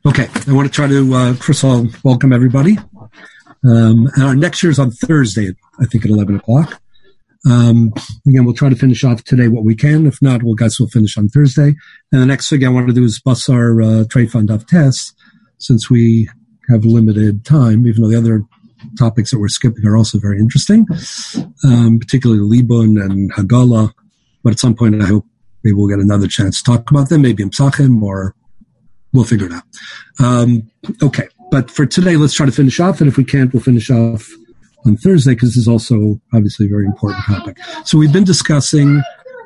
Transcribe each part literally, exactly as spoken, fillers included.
Okay, I want to try to, uh, first of all, welcome everybody. Um, and our next year is on Thursday, I think at eleven o'clock. Um, again, we'll try to finish off today what we can. If not, we'll guys will finish on Thursday. And the next thing I want to do is bust our uh, trade fund of tests, since we have limited time, even though the other topics that we're skipping are also very interesting, um, particularly Libun and Hagala. But at some point, I hope maybe we'll get another chance to talk about them, maybe in Psachim, or we'll figure it out. Um, okay, but for today, let's try to finish off, and if we can't, we'll finish off on Thursday, because this is also obviously a very important topic. So we've been discussing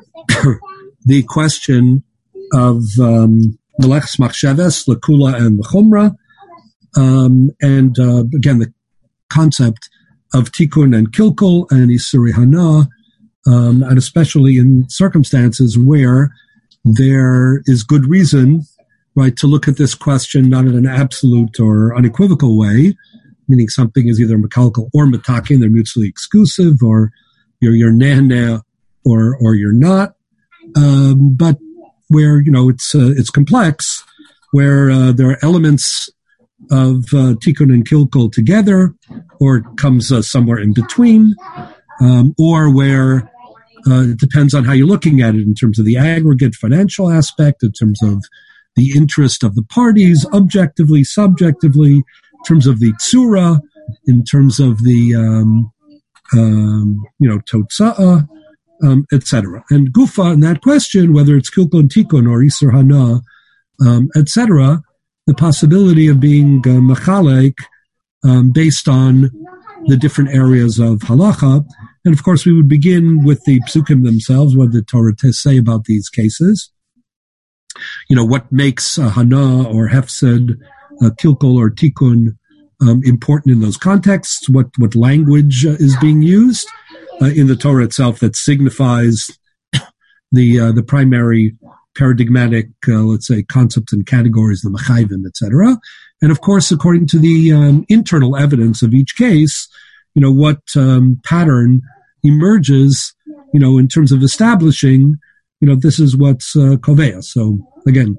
the question of um, Melech's Machsheves, Lakula, and the Chumrah, um, and uh, again, the concept of Tikkun and Kilkul and Isuri Hana, um, and especially in circumstances where there is good reason, right, to look at this question not in an absolute or unequivocal way, meaning something is either mekalkal or metakin, they're mutually exclusive, or you're, you're neh or or you're not, um, but where, you know, it's uh, it's complex, where uh, there are elements of uh, tikkun and kilkul together, or it comes uh, somewhere in between, um, or where uh, it depends on how you're looking at it in terms of the aggregate financial aspect, in terms of the interest of the parties, objectively, subjectively, in terms of the tsura, in terms of the, um, um, you know, totsa'ah, um, et cetera. And gufa, in that question, whether it's kilkul and tikkun or isur hana, um, et cetera, the possibility of being uh, machalek um, based on the different areas of halacha. And of course, we would begin with the psukim themselves, what the Torah say about these cases. You know, what makes uh, hana or hefsed, uh, kilkul or tikkun um, important in those contexts, what, what language uh, is being used uh, in the Torah itself that signifies the uh, the primary paradigmatic, uh, let's say, concepts and categories, the mechayvim, et cetera. And of course, according to the um, internal evidence of each case, you know, what um, pattern emerges, you know, in terms of establishing, you know, this is what's uh, koveya. So again,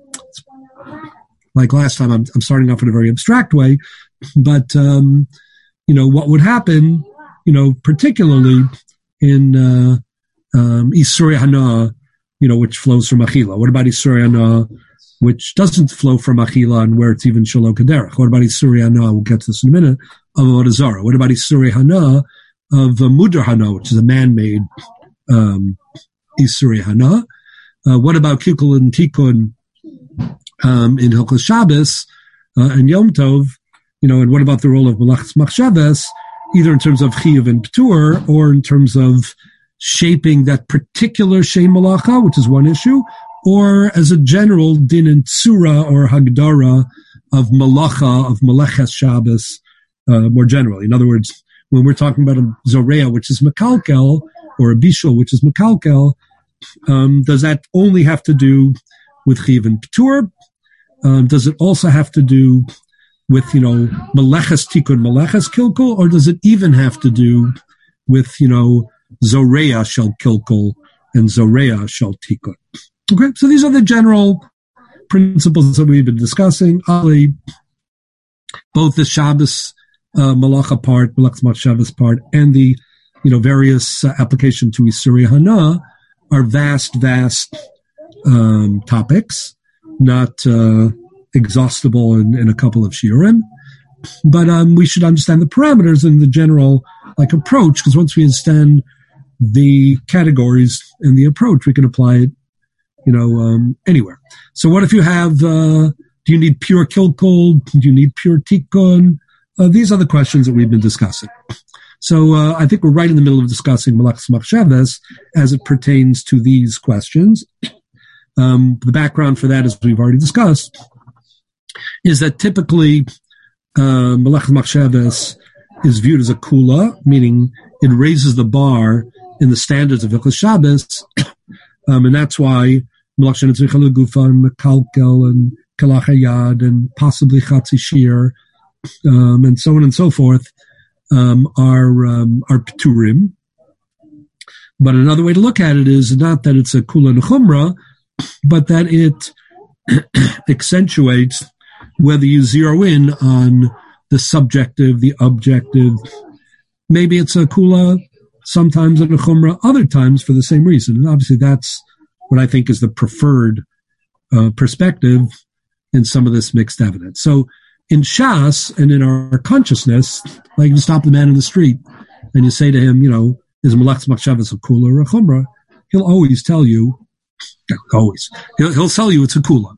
like last time, I'm, I'm starting off in a very abstract way, but, um, you know, what would happen, you know, particularly in uh, um, Isuri Hana, you know, which flows from Achila. What about Isuri Hana, which doesn't flow from Achila and where it's even Shelo Kederach? What about Isuri Hana, we'll get to this in a minute, of Avodah Zarah? What about Isuri Hana of uh, Mudar Hana, which is a man-made um, Isuri Hana? Uh, what about Kilkul and Tikkun um, in Hilchos Shabbos uh, and Yom Tov? You know, and what about the role of Melech's Machsheves, either in terms of Chiyuv and P'tur, or in terms of shaping that particular Shem Malacha, which is one issue, or as a general din and tsura or hagdara of Malacha, of Meleches Shabbos, uh, more generally. In other words, when we're talking about a Zoreah, which is Mekalkel, or a Bishul, which is Mekalkel, Um, does that only have to do with Chiyuv and P'tur? Um, does it also have to do with, you know, Meleches Tikkun, Meleches Kilkul, or does it even have to do with, you know, Zoreah Shel Kilkul and Zoreah Shel Tikkun? Okay, so these are the general principles that we've been discussing. Ali, both the Shabbos uh, Malacha part, Melech's Machsheves part, and the, you know, various uh, application to Isuri Hana are vast, vast um, topics, not uh, exhaustible in, in a couple of shiurim. But um, we should understand the parameters and the general like approach, because once we understand the categories and the approach, we can apply it, you know, um, anywhere. So what if you have, uh, do you need pure kilkul? Do you need pure tikkun? Uh, these are the questions that we've been discussing. So uh, I think we're right in the middle of discussing Melech's Machsheves as it pertains to these questions. Um, the background for that, as we've already discussed, is that typically uh, Melech's Machsheves is viewed as a kula, meaning it raises the bar in the standards of Hilchos Shabbos, um, and that's why Melech She'eino Tzricha L'Gufa and Mekalkel and Kalach Hayad and possibly Chatzi Shir, um, and so on and so forth, Um, are um, are p'turim. But another way to look at it is not that it's a kula and chumrah, but that it accentuates whether you zero in on the subjective, the objective. Maybe it's a kula, sometimes in a chumrah, other times for the same reason. And obviously that's what I think is the preferred uh, perspective in some of this mixed evidence. So in Shas and in our consciousness, like you stop the man in the street and you say to him, you know, is Malachas Machshavas a kula or a chumrah? He'll always tell you, always, he'll, he'll tell you it's a kula.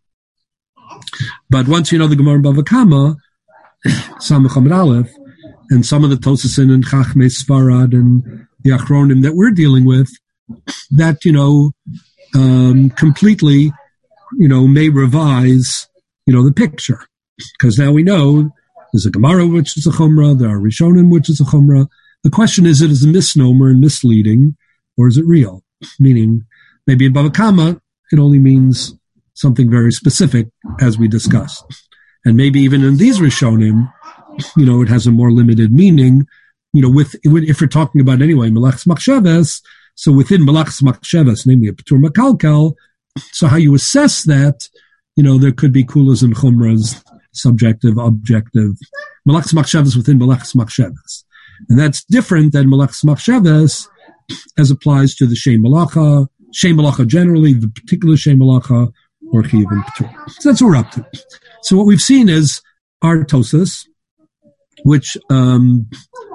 But once you know the Gemara in Bava Kama, Samach Amud Aleph, and some of the Tosasin and Chachmei Sfarad and the Achronim that we're dealing with, that, you know, um, completely, you know, may revise, you know, the picture. Because now we know there's a Gemara which is a Chumrah, there are Rishonim which is a Chumrah. The question is, it is a misnomer and misleading, or is it real? Meaning, maybe in Bava Kama, it only means something very specific, as we discussed. And maybe even in these Rishonim, you know, it has a more limited meaning, you know, with, if we're talking about anyway, Malachas Machshavas, so within Malachas Machshavas, namely a Patur Makalkal, so how you assess that, you know, there could be kulas and chumras, subjective, objective, Malachas Machshavas within Malachas Machshavas. And that's different than Malachas Machshavas as applies to the Shem Malacha, Shem Malacha generally, the particular Shem Malacha, or Chiyuv and Patur. So that's what we're up to. So what we've seen is our Tosas, which, um,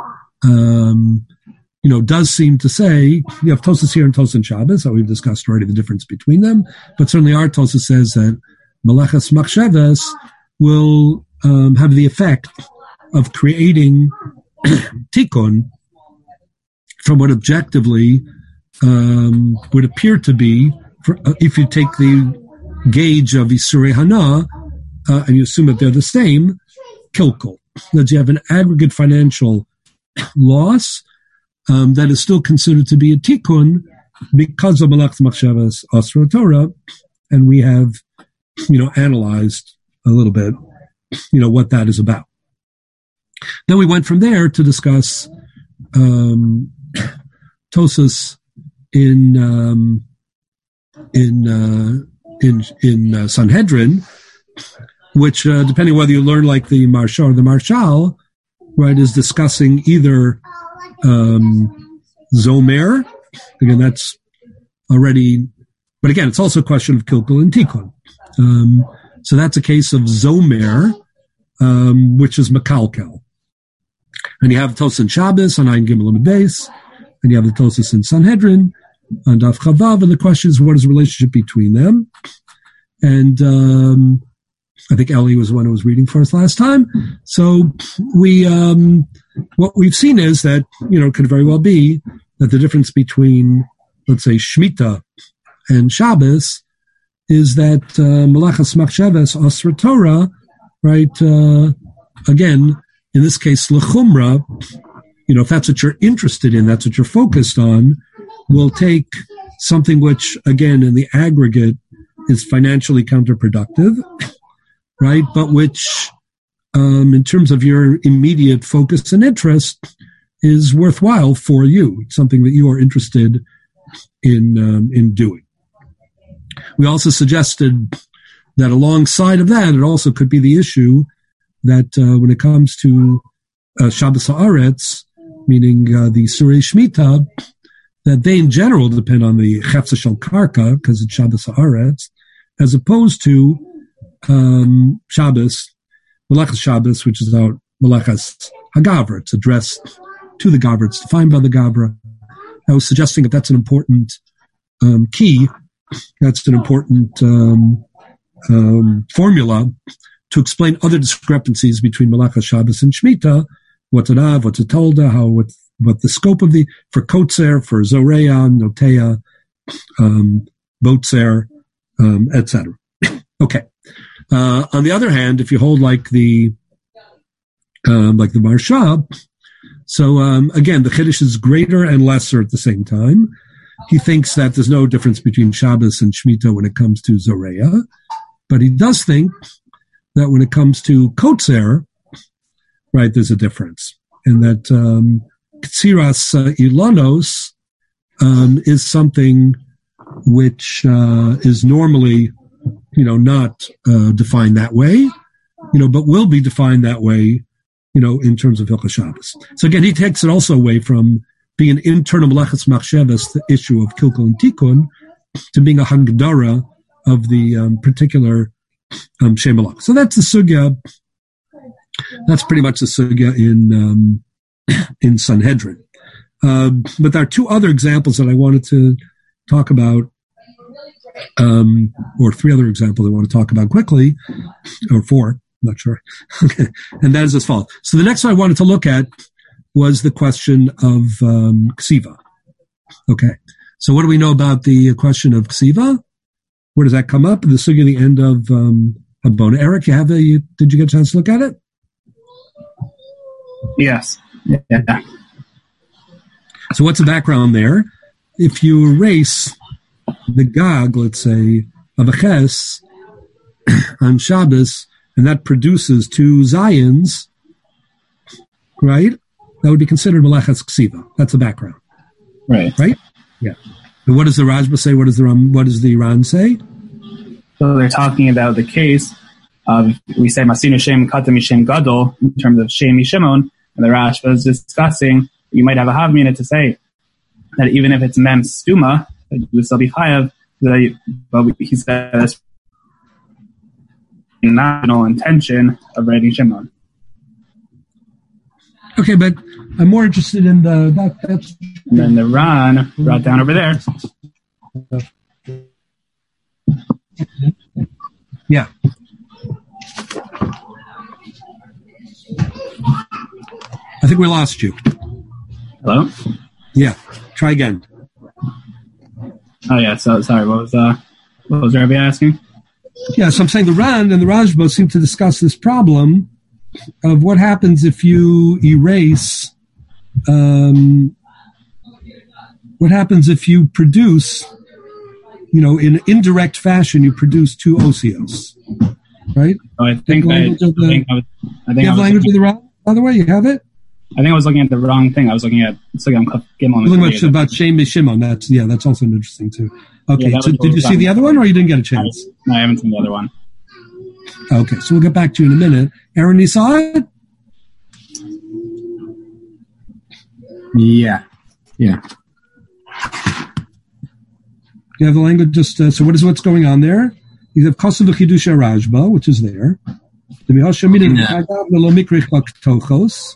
um, you know, does seem to say, you have Tosas here and Tosas in Shabbos, so we've discussed already the difference between them, but certainly our Tosas says that Malachas Machshavas will um, have the effect of creating tikkun from what objectively um, would appear to be, for, uh, if you take the gauge of Isurei Hana, uh, and you assume that they're the same, kilkul. That you have an aggregate financial loss um, that is still considered to be a tikkun because of Malachas Machshavas Asra Torah, and we have, you know, analyzed a little bit, you know, what that is about. Then we went from there to discuss um, Tosas in um, in uh, in in uh, Sanhedrin, which, uh, depending whether you learn like the Marsha or the Marshal, right, is discussing either um, Zomer. Again, that's already, but again, it's also a question of Kilkul and Tikkun. Um, so that's a case of Zomer, um, which is Makalkel. And you have Tosas in Shabbos on Ayin Gimel Amud Beis, and you have the Tosas in Sanhedrin on Daf Chavav, and the question is, what is the relationship between them? And um, I think Ellie was the one who was reading for us last time. So we, um, what we've seen is that, you know, it could very well be that the difference between, let's say, Shemitah and Shabbos is that uh, Malachas Machshavas Asra Torah, right, uh, again, in this case, L'chumra, you know, if that's what you're interested in, that's what you're focused on, will take something which, again, in the aggregate is financially counterproductive, right, but which, um, in terms of your immediate focus and interest, is worthwhile for you. It's something that you are interested in um, in doing. We also suggested that alongside of that, it also could be the issue that uh, when it comes to uh, Shabbos Haaretz, meaning uh, the Surei Shemitah, that they in general depend on the Chefza Shel Karka, because it's Shabbos Haaretz, as opposed to um, Shabbos, Malachas Shabbos, which is about Malachas HaGavra. It's addressed to the Gavra. It's defined by the Gavra. I was suggesting that that's an important um, key. That's an important um, um, formula to explain other discrepancies between Malachas Shabbos and Shemitah. What's an Av, what's a Tolda, how, what, what the scope of the, for Kotzer, for Zoreya, Noteya, um, Botzer, um, et cetera. Okay. Uh, on the other hand, if you hold like the, um, like the Marsha, so, um, again, the Chiddush is greater and lesser at the same time. He thinks that there's no difference between Shabbos and Shemitah when it comes to Zoreya, but he does think that when it comes to Kotzer, right, there's a difference. And that, um, Ksiras uh, Ilanos, um, is something which, uh, is normally, you know, not, uh, defined that way. you know, but will be defined that way, you know, in terms of Hilchos Shabbos. So again, he takes it also away from being an internal Melechas Machshavas, the issue of Kilkul and Tikkun, to being a Hagdara of the um, particular um, Shem Malach. So that's the sugya. That's pretty much the sugya in um, in Sanhedrin. Um, but there are two other examples that I wanted to talk about, um, or three other examples I want to talk about quickly, or four, I'm not sure. Okay. And that is as follows. So the next one I wanted to look at was the question of um, Ksiva. Okay. So what do we know about the question of Ksiva? Where does that come up? The sugya at the end of um, Habona. Eric, you have a, you, did you get a chance to look at it? Yes. Yeah. So what's the background there? If you erase the Gag, let's say, of a Ches on Shabbos, and that produces two Zions, right? That would be considered Melechas Ksiva. That's the background. Right. Right? Yeah. And what does the Rajba say? What does the Ram, what does the Ran say? So they're talking about the case of, we say, Masinu Shem Kata Mishem Gadol, in terms of Shem Shimon, and the Rashba is discussing, you might have a Havmina to say that even if it's Mem Stuma, that you would still be Chayav, but he says, national intention of writing Shimon. Okay, but I'm more interested in the, that, that's... And then the Ran brought down over there. Yeah. I think we lost you. Hello? Yeah. Try again. Oh yeah, so sorry, what was uh what was Rabbi asking? Yeah, so I'm saying the Ran and the Rajba seem to discuss this problem of what happens if you erase um what happens if you produce, you know, in indirect fashion, you produce two osios, right? Oh, I think I, I, the, I think I was. I think you have I was language looking, of the Ran, by the way. You have it. I think I was looking at the wrong thing. I was looking at Sugam Gimel. Looking much about Shem Shimon. That's yeah, that's also interesting too. Okay, yeah, so did you see the other one, or you didn't get a chance? No, I haven't seen the other one. Okay, so we'll get back to you in a minute. Aaron, you saw it? Yeah, yeah. You have the language. Just uh, so what is what's going on there? You have Kosev Chidusha Rajba, which is there. The Mihasha Minim Lo Mikrich Tochos.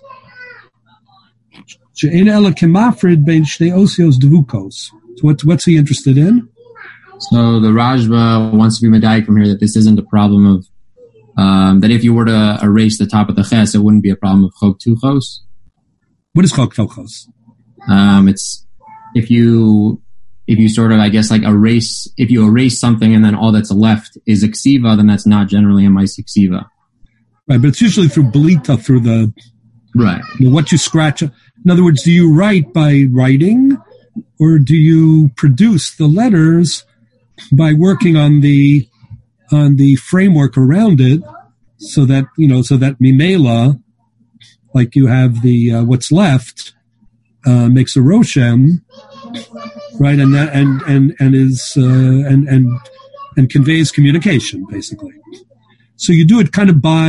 She'ena Ela Kemafrid Bein Shnei Osios Devukos. So what's what's he interested in? So the Rajba wants to be medayik from here that this isn't a problem of um, that if you were to erase the top of the ches, it wouldn't be a problem of chok tuchos. What is chok tuchos? Um, it's if you if you sort of I guess like erase if you erase something and then all that's left is a ksiva, then that's not generally a ma'aseh ksiva. Right, but it's usually through belita, through the right. You know, what you scratch. In other words, do you write by writing, or do you produce the letters by working on the on the framework around it, so that you know, so that mimela, like you have the uh, what's left, uh, makes a roshem, right, and that and and and is uh, and and and conveys communication basically. So you do it kind of by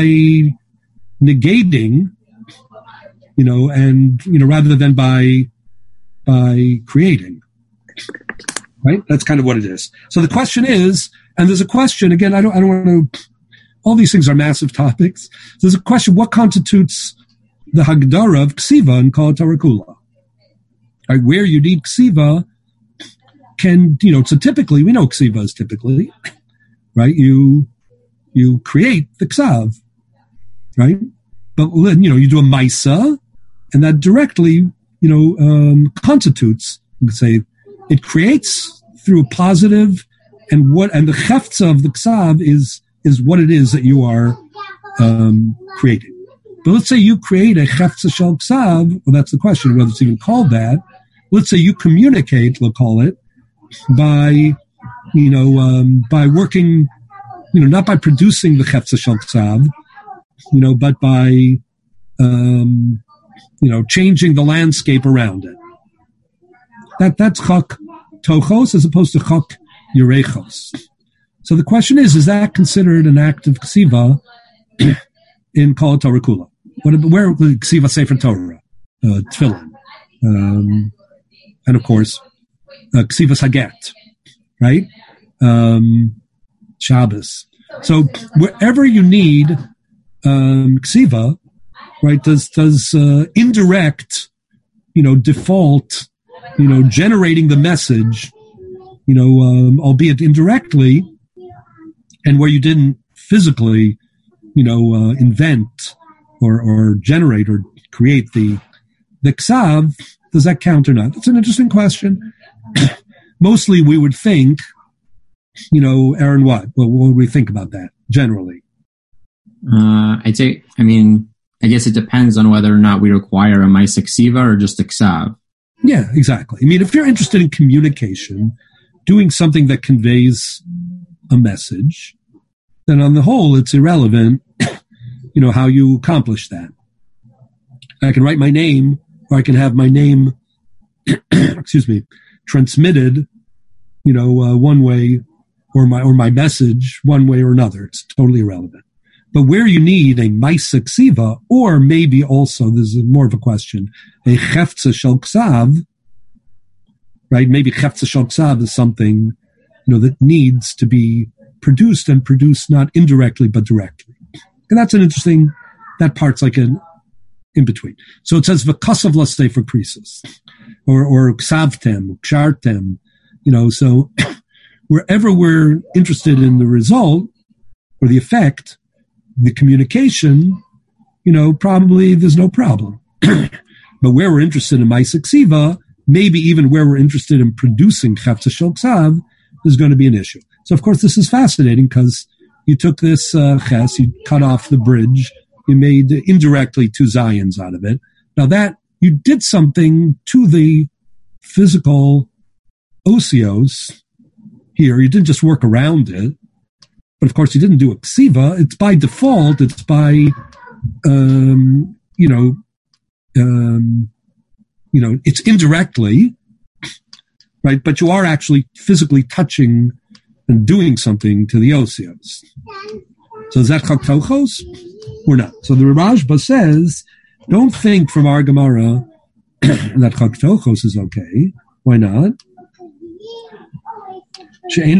negating, you know, and you know, rather than by by creating. Right? That's kind of what it is. So the question is, and there's a question, again, I don't I don't want to, all these things are massive topics. There's a question, what constitutes the Hagdara of Ksiva in Kol Torah Kula? Right, where you need Ksiva can, you know, so typically, we know Ksiva is typically, right? You, you create the Ksav, right? But, you know, you do a Maisa, and that directly, you know, um, constitutes, you could say, it creates through a positive, and what and the cheftza of the ksav is is what it is that you are um, creating. But let's say you create a cheftza shel ksav. Well, that's the question whether it's even called that. Let's say you communicate, we'll call it, by you know um, by working, you know, not by producing the cheftza shel ksav, you know, but by um, you know changing the landscape around it. That that's chok tochos as opposed to chok yerechos. So the question is: is that considered an act of ksiva in Kol Torah Kula? What, where Ksiva Sefer Torah, uh, Tefillin, um, and of course, uh, Ksivas Haget, right? Um, Shabbos. So wherever you need um, Ksiva, right, does does uh, indirect, you know, default, you know, generating the message, you know, um, albeit indirectly, and where you didn't physically, you know, uh, invent or, or generate or create the the Ksav, does that count or not? That's an interesting question. Mostly we would think, you know, Aaron, what? Well, what would we think about that generally? Uh, I'd say, I mean, I guess it depends on whether or not we require a Maisa Ksiva or just a Ksav. Yeah, exactly. I mean, if you're interested in communication, doing something that conveys a message, then on the whole, it's irrelevant, you know, how you accomplish that. I can write my name, or I can have my name, excuse me, transmitted, you know, uh, one way, or my or my message one way or another. It's totally irrelevant. But where you need a Maisa Ksiva, or maybe also, this is more of a question, a Chefza Shel Ksav, right? Maybe Chefza Shel Ksav is something, you know, that needs to be produced and produced not indirectly but directly. And that's an interesting, that part's like an in between. So it says V'kasav L'Sefer Krisos, or or Ksavtem, Kshartem, you know, so wherever we're interested in the result or the effect, the communication, you know, probably there's no problem. But where we're interested in Maisa Ksiva, maybe even where we're interested in producing Chefza Shel Ksav, is going to be an issue. So, of course, this is fascinating because you took this uh, ches, you cut off the bridge, you made indirectly two Zions out of it. Now that, you did something to the physical osios here. You didn't just work around it. But, of course, you didn't do a Ksiva. It's by default. It's by, um, you know, um, you know, it's indirectly, right? But you are actually physically touching and doing something to the osios. So is that Chaktochos or not? So the Rashba says, don't think from our Gemara that Chaktochos is okay. Why not? There's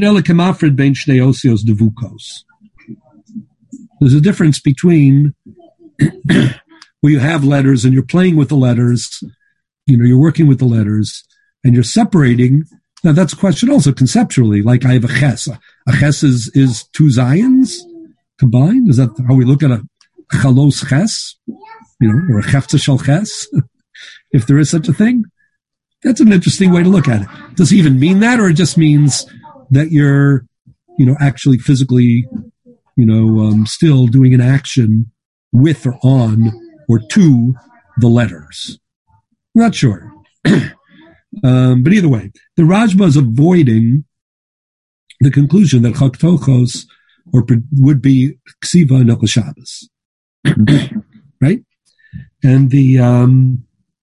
a difference between where you have letters and you're playing with the letters, you know, you're working with the letters, and you're separating. Now, that's a question also conceptually. Like I have a ches. A ches is, is two Zions combined? Is that how we look at a chalos ches? You know, or a chefza shel ches? If there is such a thing? That's an interesting way to look at it. Does it even mean that, or it just means that you're, you know, actually physically, you know, um, still doing an action with or on or to the letters? I'm not sure. um, but either way, the Rashba is avoiding the conclusion that Chaktochos or would be Ksiva and Nechel Shabbos. Right? And the, um,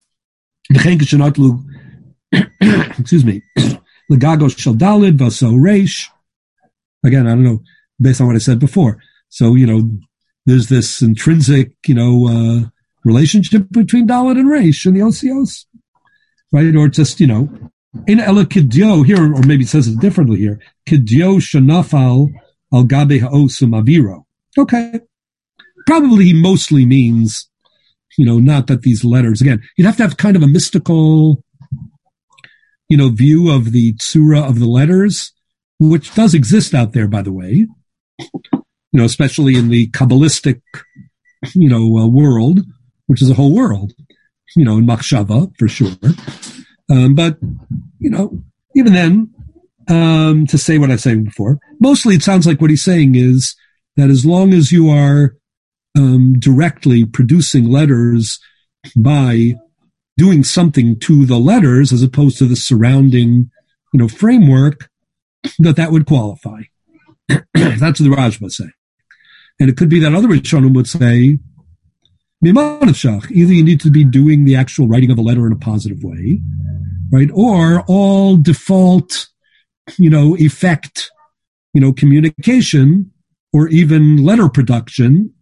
excuse me, Legago Shel Dalid, Vaso Reish. Again, I don't know, based on what I said before. So, you know, there's this intrinsic, you know, uh, relationship between Dalid and Reish and the O C Os, right? Or just, you know, in Ela Kidyo here, or maybe it says it differently here, Kidyo Shanafal Al Gabe Ha'osum Aviro. Okay. Probably he mostly means, you know, not that these letters, again, you'd have to have kind of a mystical, you know, view of the tsura of the letters, which does exist out there, by the way, you know, especially in the Kabbalistic, you know, uh, world, which is a whole world, you know, in Machshava, for sure. Um, but, you know, even then, um, to say what I was saying before, mostly it sounds like what he's saying is that as long as you are um, directly producing letters by doing something to the letters as opposed to the surrounding, you know, framework, that that would qualify. That's what the Rashba say. And it could be that other Rishonim would say, either you need to be doing the actual writing of a letter in a positive way, right? Or all default, you know, effect, you know, communication, or even letter production,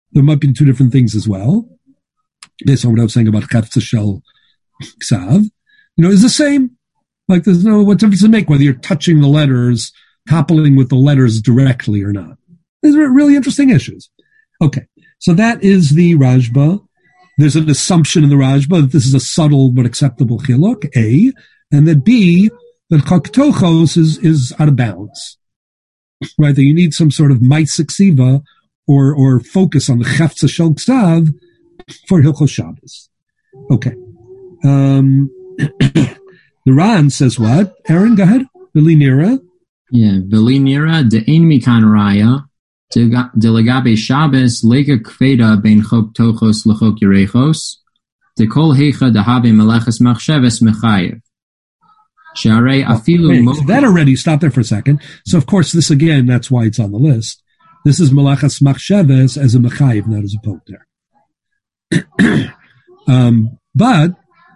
there might be two different things as well. Based on what I was saying about Chetza Shel Ksav, you know, is the same. Like, there's no, what difference does it make whether you're touching the letters, toppling with the letters directly or not? These are really interesting issues. Okay, so that is the Rajba. There's an assumption in the Rajba that this is a subtle but acceptable chiluk, A, and that B, that Choktochos is, is out of bounds. Right, that you need some sort of Maisik Siva or, or focus on the Chetza Shel Ksav for Hilchos Shabbos. Okay. Um, the Ran says what? Aaron, go ahead. Vili Nira. Yeah, Vili Nira, de ein mikan raya, de legabe Shabbos, lega kfeda ben chok tochos lechok yerechos, de kol hecha de habe meleches machsheves mechayev. Sharei afilu mo- that already, stop there for a second. So, of course, this again, that's why it's on the list. This is meleches machsheves as a mechayev, not as a poter. um, but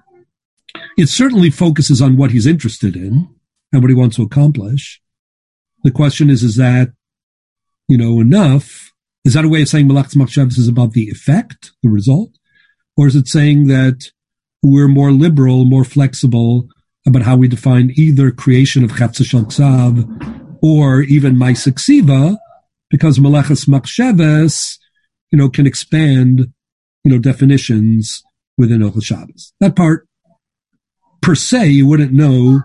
it certainly focuses on what he's interested in and what he wants to accomplish. The question is, is that, you know, enough? Is that a way of saying Melechas Machshavos is about the effect, the result? Or is it saying that we're more liberal, more flexible about how we define either creation of Chetza Shel Ksav or even Maisik Siva, because Melechas Machshavos, you know, can expand, you know, definitions within Hilchos Shabbos. That part, per se, you wouldn't know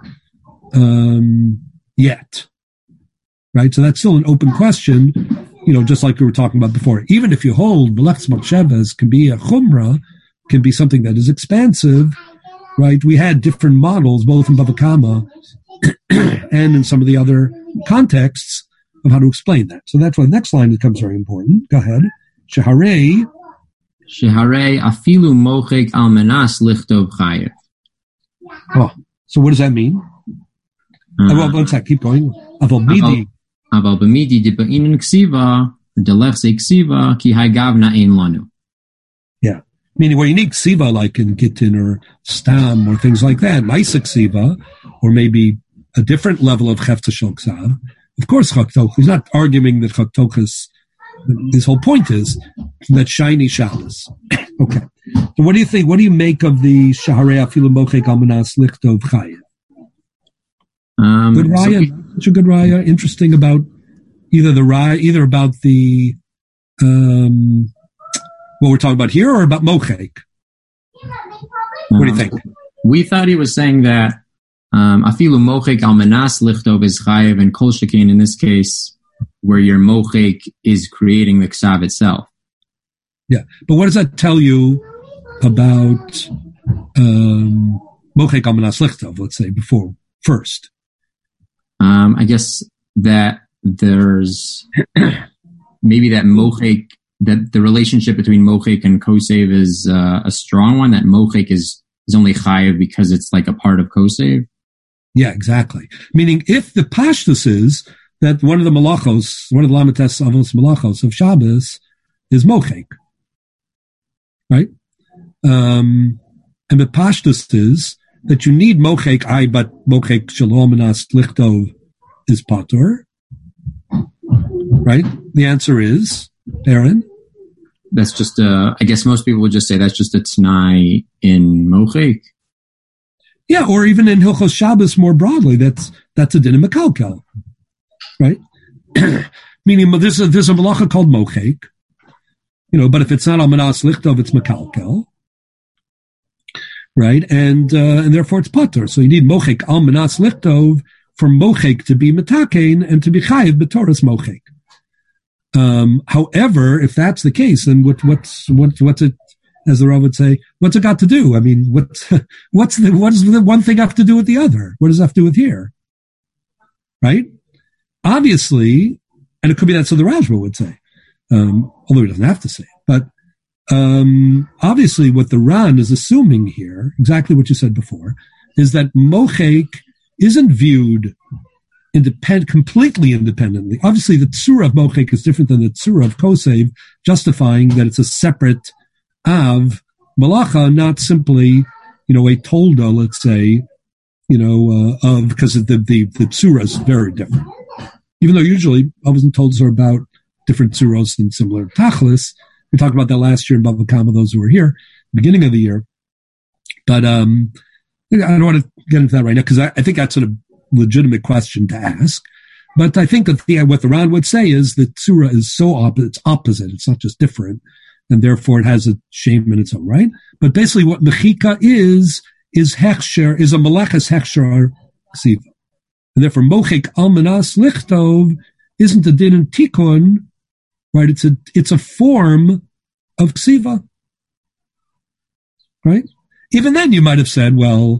um, yet, right? So that's still an open question, you know, just like we were talking about before. Even if you hold Melechas Machshavos can be a chumrah, can be something that is expansive, right? We had different models, both in Bava Kama and in some of the other contexts of how to explain that. So that's why the next line becomes very important. Go ahead. Sheharei. Sheharei afilu mochek al menas lichtov chayev. Oh, so what does that mean? Uh, well, one sec, keep going. Aval midi. Aval b'midi de ba'inin ksiva, delechse ksiva, ki haigavna ein lanu. Yeah. Meaning where you need ksiva, like in Gittin or Stam or things like that, Maisik ksiva, or maybe a different level of Chetza Shel Ksav. Of course, Choktoch, he's not arguing that Choktoch's, his whole point is that shiny Shabbos. Okay. So what do you think? What do you make of the Shaharei Afilu Mochek Al Menas Lichtov Chayev? Um, good raya, so, such a good raya. Interesting about either the raya, either about the um, what we're talking about here, or about Mochek. What do you think? Um, we thought he was saying that um, Afilu Mochek Al Menas Lichtov is Chayev, and Kol Shekin in this case, where your Mochek is creating the Ksav itself. Yeah, but what does that tell you about um, Mochek Al Menas Lichtov, let's say, before, first? Um, I guess that there's maybe that Mochek, that the relationship between Mochek and Kosev is uh, a strong one, that Mochek is, is only Chayev because it's like a part of Kosev. Yeah, exactly. Meaning if the Pashtus is that one of the Malachos, one of the Lamites Avos Malachos of Shabbos is Mochek. Right? Um, and the Pashtus is that you need Mochek, I, but Mochek Shalom Menas Lichtov is Patur. Right? The answer is, Aaron? That's just a, I guess most people would just say that's just a T'nai in Mochek. Yeah, or even in Hilchos Shabbos more broadly, that's that's a din Mekalkel. Right? Meaning there's a, there's a malacha called Mochek, you know, but if it's not Al Menas Lichtov, it's Mekalkel. Right? And uh, and therefore it's Patur. So you need Mochek Al Menas Lichtov for Mochek to be Metakein and to be Chayiv B'Torah's Mochek. Um, however, if that's the case, then what, what's what, what's it, as the Rav would say, what's it got to do? I mean, what's what's the what does the one thing have to do with the other? What does it have to do with here? Right? Obviously, and it could be that's what the Rajba would say, um, although he doesn't have to say it. But um, obviously, what the Ran is assuming here, exactly what you said before, is that Mochek isn't viewed independent, completely independently. Obviously, the tzura of Mochek is different than the tzura of Kosev, justifying that it's a separate Av Malacha, not simply, you know, a Tolda, let's say, you know, uh, of, because the, the, the tzura is very different. Even though usually Avos and Toldas are about different tzuros than similar Tachlis, We talked about that last year in Bava Kama, those who were here, beginning of the year. But um, I don't want to get into that right now because I, I think that's a legitimate question to ask. But I think that the, what the Ran would say is that Tzura is so opposite, it's opposite, it's not just different, and therefore it has a shame in its own right. But basically what Mechika is, is Hechsher, is a Meleches Hechsher Ksiva. And therefore Mochek Almanas Lichtov isn't a din in Tikkun, right? It's a, it's a form of Ksiva. Right? Even then you might have said, well,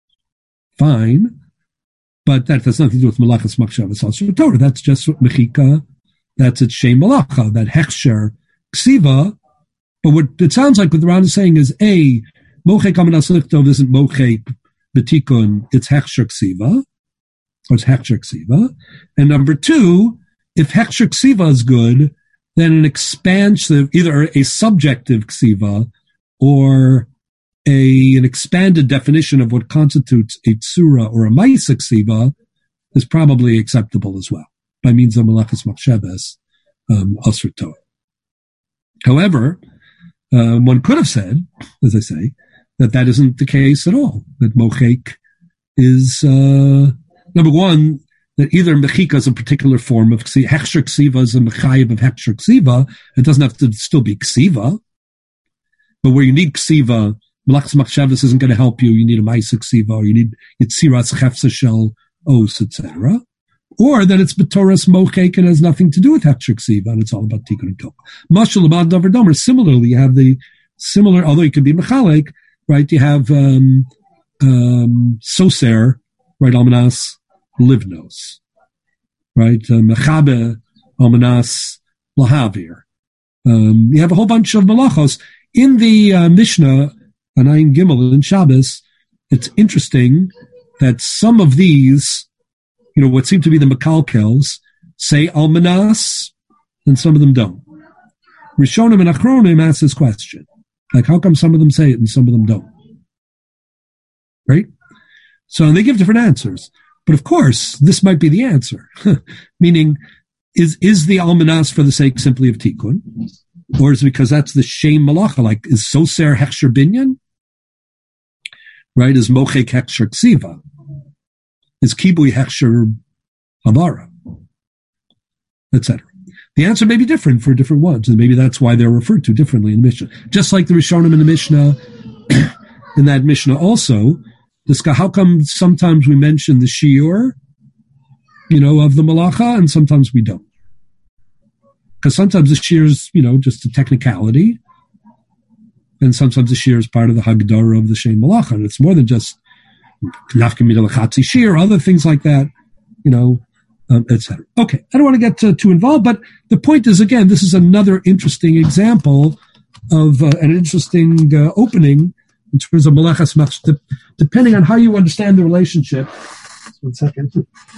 fine. But that has nothing to do with Malachas Machshavas Asur Torah. That's just Mechika. That's its Shem Malacha, that Hechsher Ksiva. But what it sounds like what the Ran is saying is, A, Mochek Amanas Lichtov isn't Mochek B'tikun, it's Hechsher Ksiva, or it's Hechsher Ksiva. And number two, if Hechsher Ksiva is good, then an expansive, either a subjective Ksiva or A, an expanded definition of what constitutes a tsura or a ma'isa ksiva is probably acceptable as well, by means of Malachas Machshavas um, Asur Torah. However, um, one could have said, as I say, that that isn't the case at all. That Mochek is, uh, number one, that either Mechika is a particular form of ksiva, Hechsher Ksiva is a Mechayiv of Hechsher Ksiva. It doesn't have to still be Ksiva, but where you need Ksiva, Malachas Machshavas isn't going to help you. You need a Ma'isa Ksiva, or you need Yitziras Chefsa Shel Os, et cetera. Or that it's B'Toras Mochek and has nothing to do with Hechsher Ksiva, and it's all about Tikkun and Tov. Mashal Abad Davar Domer. Similarly, you have the similar, although you could be Mechalek, right? You have um, um, Soser, right? Almanas Livnos, right? Uh, Mechabe Almanas Lahavir. Um, you have a whole bunch of malachos in the uh, Mishnah. Anayin Gimel in Shabbos, it's interesting that some of these, you know, what seem to be the Mekalkels, say Almanas, and some of them don't. Rishonim and Achronim ask this question. Like, how come some of them say it and some of them don't? Right? So they give different answers. But of course, this might be the answer. Meaning, is is the Almanas for the sake simply of Tikkun? Or is it because that's the Shem Malacha? Like, is Soser Hechsher Binyan? Right? Is Mochek Hechsher Ksiva? Is Kibui Hechsher Havara? et cetera. The answer may be different for different ones, and maybe that's why they're referred to differently in the Mishnah. Just like the Rishonim in the Mishnah, in that Mishnah also, this guy, how come sometimes we mention the Shiur, you know, of the Malacha, and sometimes we don't? Because sometimes the Shiur is, you know, just a technicality, and sometimes the Shiur is part of the Hagdara of the Shem Malacha, and it's more than just Nafka Midal Chatzi Shiur, other things like that, you know, um, et cetera. Okay, I don't want to get to, too involved, but the point is, again, this is another interesting example of uh, an interesting uh, opening in terms of Malachas Mach, de- depending on how you understand the relationship. One second.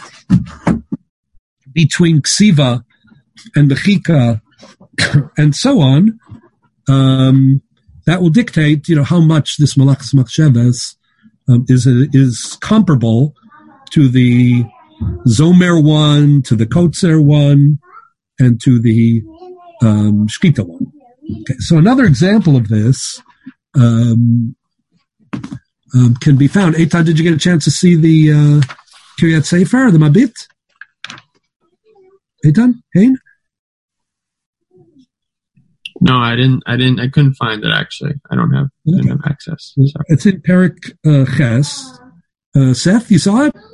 Between Ksiva and Mechika and so on, um, that will dictate, you know, how much this Malachas Machshavas um, is is comparable to the Zomer one, to the Kotzer one, and to the um, Shkita one. Okay, so another example of this um, um, can be found. Eitan, did you get a chance to see the uh, Kiryat Sefer, the Mabit? Eitan? Hein? No, I didn't. I didn't. I couldn't find it actually. I don't have, okay. I don't have access. Sorry. It's in Perik uh, Ches. Uh, Seth, you saw it?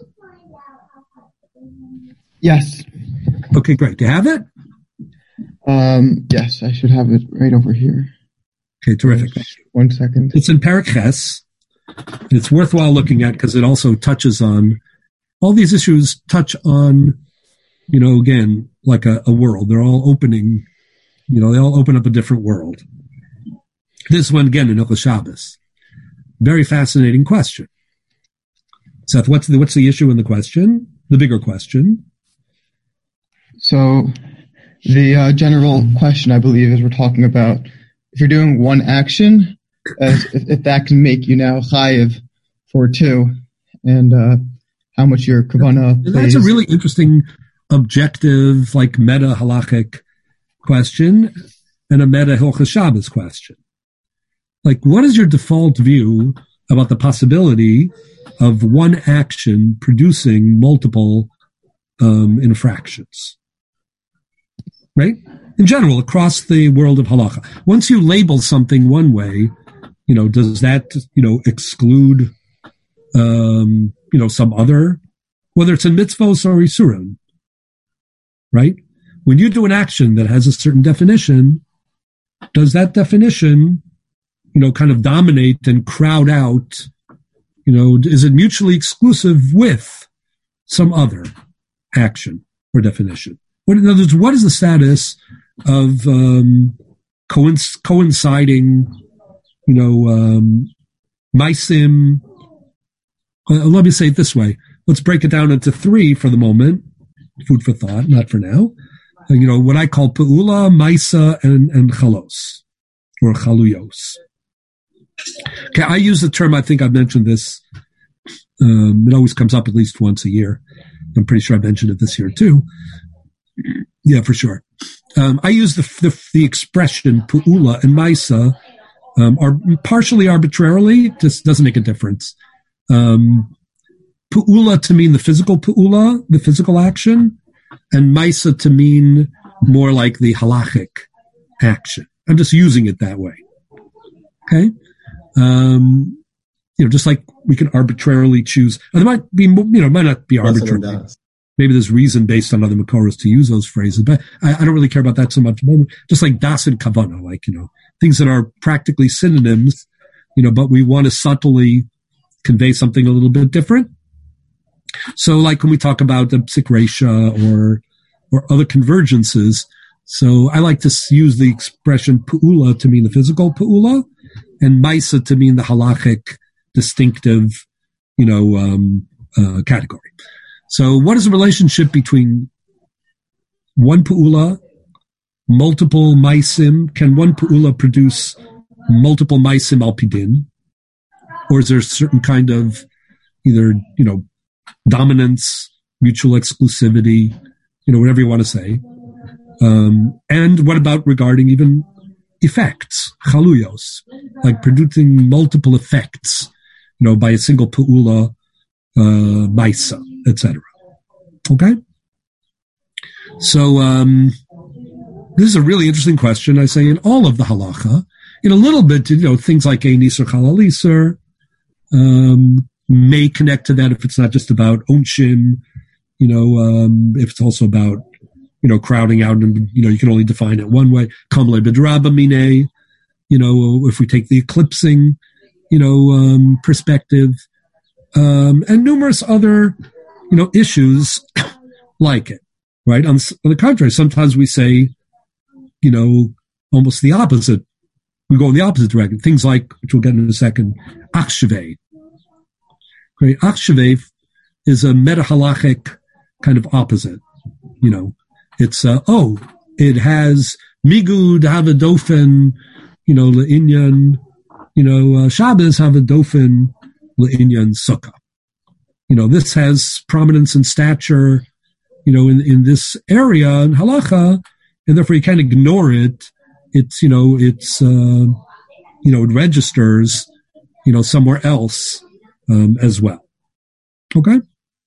Yes. Okay, great. Do you have it? Um, yes, I should have it right over here. Okay, terrific. One second. It's in Perik Ches. It's worthwhile looking at because it also touches on all these issues. Touch on, you know, again, like a, a world. They're all opening. You know, they all open up a different world. This one, again, in Hilchos Shabbos. Very fascinating question. Seth, what's the, what's the issue in the question? The bigger question. So the uh, general question, I believe, is we're talking about if you're doing one action, as if, if that can make you now chayiv for two, and uh, how much your kavanah plays. That's a really interesting, objective, like meta halachic question. and a meta Hilchos Shabbos question. Like, what is your default view about the possibility of one action producing multiple um, infractions? Right? In general, across the world of halacha. Once you label something one way, you know, does that, you know, exclude, um, you know, some other, whether it's in mitzvos or isurim, right? When you do an action that has a certain definition, does that definition, you know, kind of dominate and crowd out, you know, is it mutually exclusive with some other action or definition? What, in other words, what is the status of um, coinc- coinciding, you know, um, maisim? Uh, let me say it this way. Let's break it down into three for the moment. Food for thought, not for now. Uh, you know, what I call pe'ula, maisa, and, and chalos, or chaluyos. Okay, I use the term, I think I've mentioned this. Um, it always comes up at least once a year. I'm pretty sure I mentioned it this year too. Yeah, for sure. Um, I use the, the the expression pu'ula and maisa um, are partially arbitrarily. Just doesn't make a difference. Um, pu'ula to mean the physical pu'ula, the physical action, and maisa to mean more like the halachic action. I'm just using it that way. Okay, um, you know, just like we can arbitrarily choose. There might be, you know, it might not be arbitrary. Maybe there's reason based on other makoros to use those phrases, but I, I don't really care about that so much at the moment. Just like das and kavana, like, you know, things that are practically synonyms, you know, but we want to subtly convey something a little bit different. So like when we talk about the psik resha or, or other convergences, so I like to use the expression pu'ula to mean the physical pu'ula and maisa to mean the halachic distinctive, you know, um, uh, category. So what is the relationship between one pu'ula, multiple maisim? Can one pu'ula produce multiple maisim al pidin? Or is there a certain kind of either, you know, dominance, mutual exclusivity, you know, whatever you want to say? Um, and what about regarding even effects, chaluyos, like producing multiple effects, you know, by a single pu'ula, uh, maisa, et cetera. Okay? So, um, this is a really interesting question. I say in all of the halacha, in a little bit, you know, things like ein iser halal iser, um, may connect to that if it's not just about onshim, you know, um, if it's also about, you know, crowding out and, you know, you can only define it one way. Kamle bedraba mine, you know, if we take the eclipsing, you know, um, perspective, um, and numerous other, you know, issues like it, right? On, on the contrary, sometimes we say, you know, almost the opposite. We go in the opposite direction. Things like, which we'll get in a second, achshevei. Right? Achshevei is a meta-halachic kind of opposite. You know, it's, uh, oh, it has migud havadofen, you know, le'inyan, you know, uh, Shabbos havadofen le'inyan sukkah. You know, this has prominence and stature, you know, in, in this area in halacha, and therefore you can't ignore it. It's, you know, it's, uh, you know, it registers, you know, somewhere else, um, as well. Okay?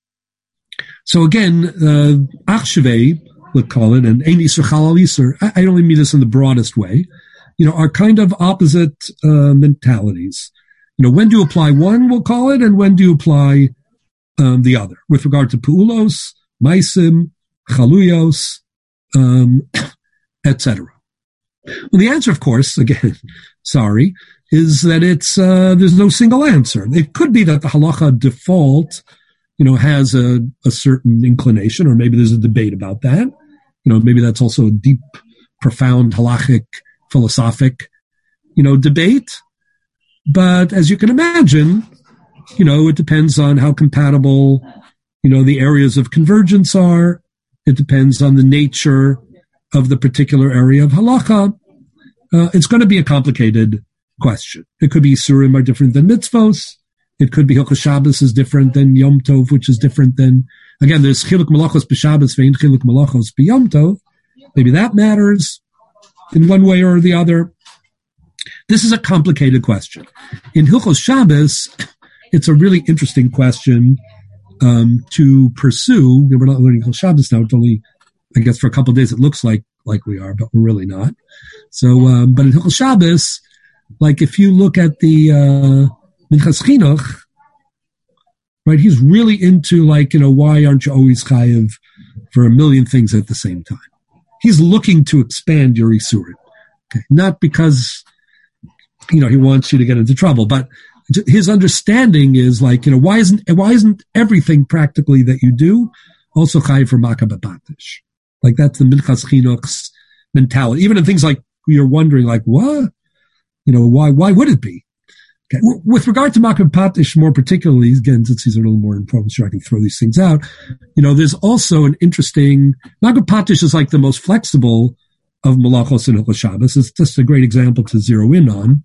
So again, uh, achshevei, let's call it, and ein iser halal iser, I, I only mean this in the broadest way, you know, are kind of opposite, uh, mentalities. You know, when do you apply one, we'll call it, and when do you apply, um, the other, with regard to pu'ulos, maisim, chaluyos, um, et cetera. Well, the answer, of course, again, sorry, is that it's, uh, there's no single answer. It could be that the halacha default, you know, has a, a certain inclination, or maybe there's a debate about that. You know, maybe that's also a deep, profound halachic, philosophic, you know, debate. But as you can imagine, you know, it depends on how compatible, you know, the areas of convergence are. It depends on the nature of the particular area of halacha. Uh, it's going to be a complicated question. It could be Surim are different than mitzvos. It could be Hilchos Shabbos is different than Yom Tov, which is different than, again, there's Chiluk Malachos b'Shabbos ve'in Chiluk Malachos b'Yom Tov. Maybe that matters. in one way or the other? This is a complicated question. In Hilchos Shabbos, it's a really interesting question um, to pursue. We're not learning Hilchos Shabbos now. It's only, I guess, for a couple of days it looks like like we are, but we're really not. So, um, but in Hilchos Shabbos, like if you look at the uh, Minchas Chinuch, right, he's really into like, you know, why aren't you always chayiv for a million things at the same time? He's looking to expand your Isurim. Okay? Not because, you know, he wants you to get into trouble, but his understanding is like, you know, why isn't why isn't everything practically that you do also chayiv for Makah B'Patish? Like that's the Minchas Chinuch's mentality. Even in things like you're wondering, like, what? You know, why why would it be? Okay. With regard to Makah B'Patish more particularly, again, since he's a little more informed, sure I can throw these things out. You know, there's also an interesting, Makah B'Patish is like the most flexible of Malachos and Hilchos Shabbos. It's just a great example to zero in on,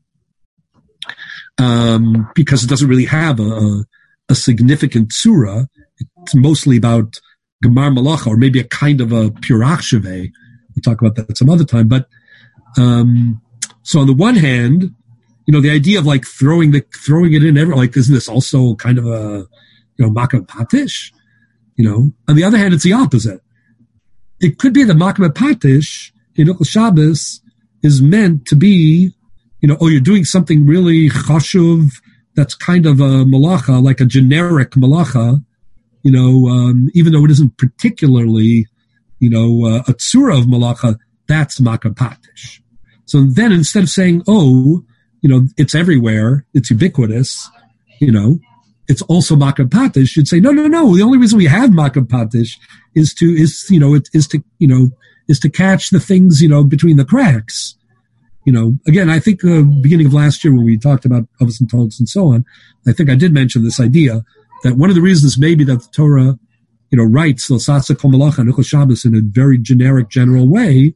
um, because it doesn't really have a, a, a significant surah. It's mostly about Gemar Malacha, or maybe a kind of a Purach Shaveh. We'll talk about that some other time. But, um, so on the one hand, you know, the idea of like throwing the, throwing it in everywhere, like, isn't this also kind of a, you know, Makah B'Patish? You know, on the other hand, it's the opposite. It could be that Makah B'Patish in Hilchos Shabbos is meant to be, you know, oh, you're doing something really chashuv that's kind of a malacha, like a generic malacha, you know, um, even though it isn't particularly, you know, uh, a tzura of malacha, that's Makah B'Patish. So then instead of saying, oh, you know, it's everywhere, it's ubiquitous, you know, it's also Makah B'Patish, you'd say, no, no, no, the only reason we have Makah B'Patish is to, is, you know, it is to, you know, is to catch the things, you know, between the cracks. You know, again, I think the uh, beginning of last year when we talked about Avos and Tods and so on, I think I did mention this idea that one of the reasons maybe that the Torah, you know, writes L'sasa kol malacha and Hilchos Shabbos in a very generic, general way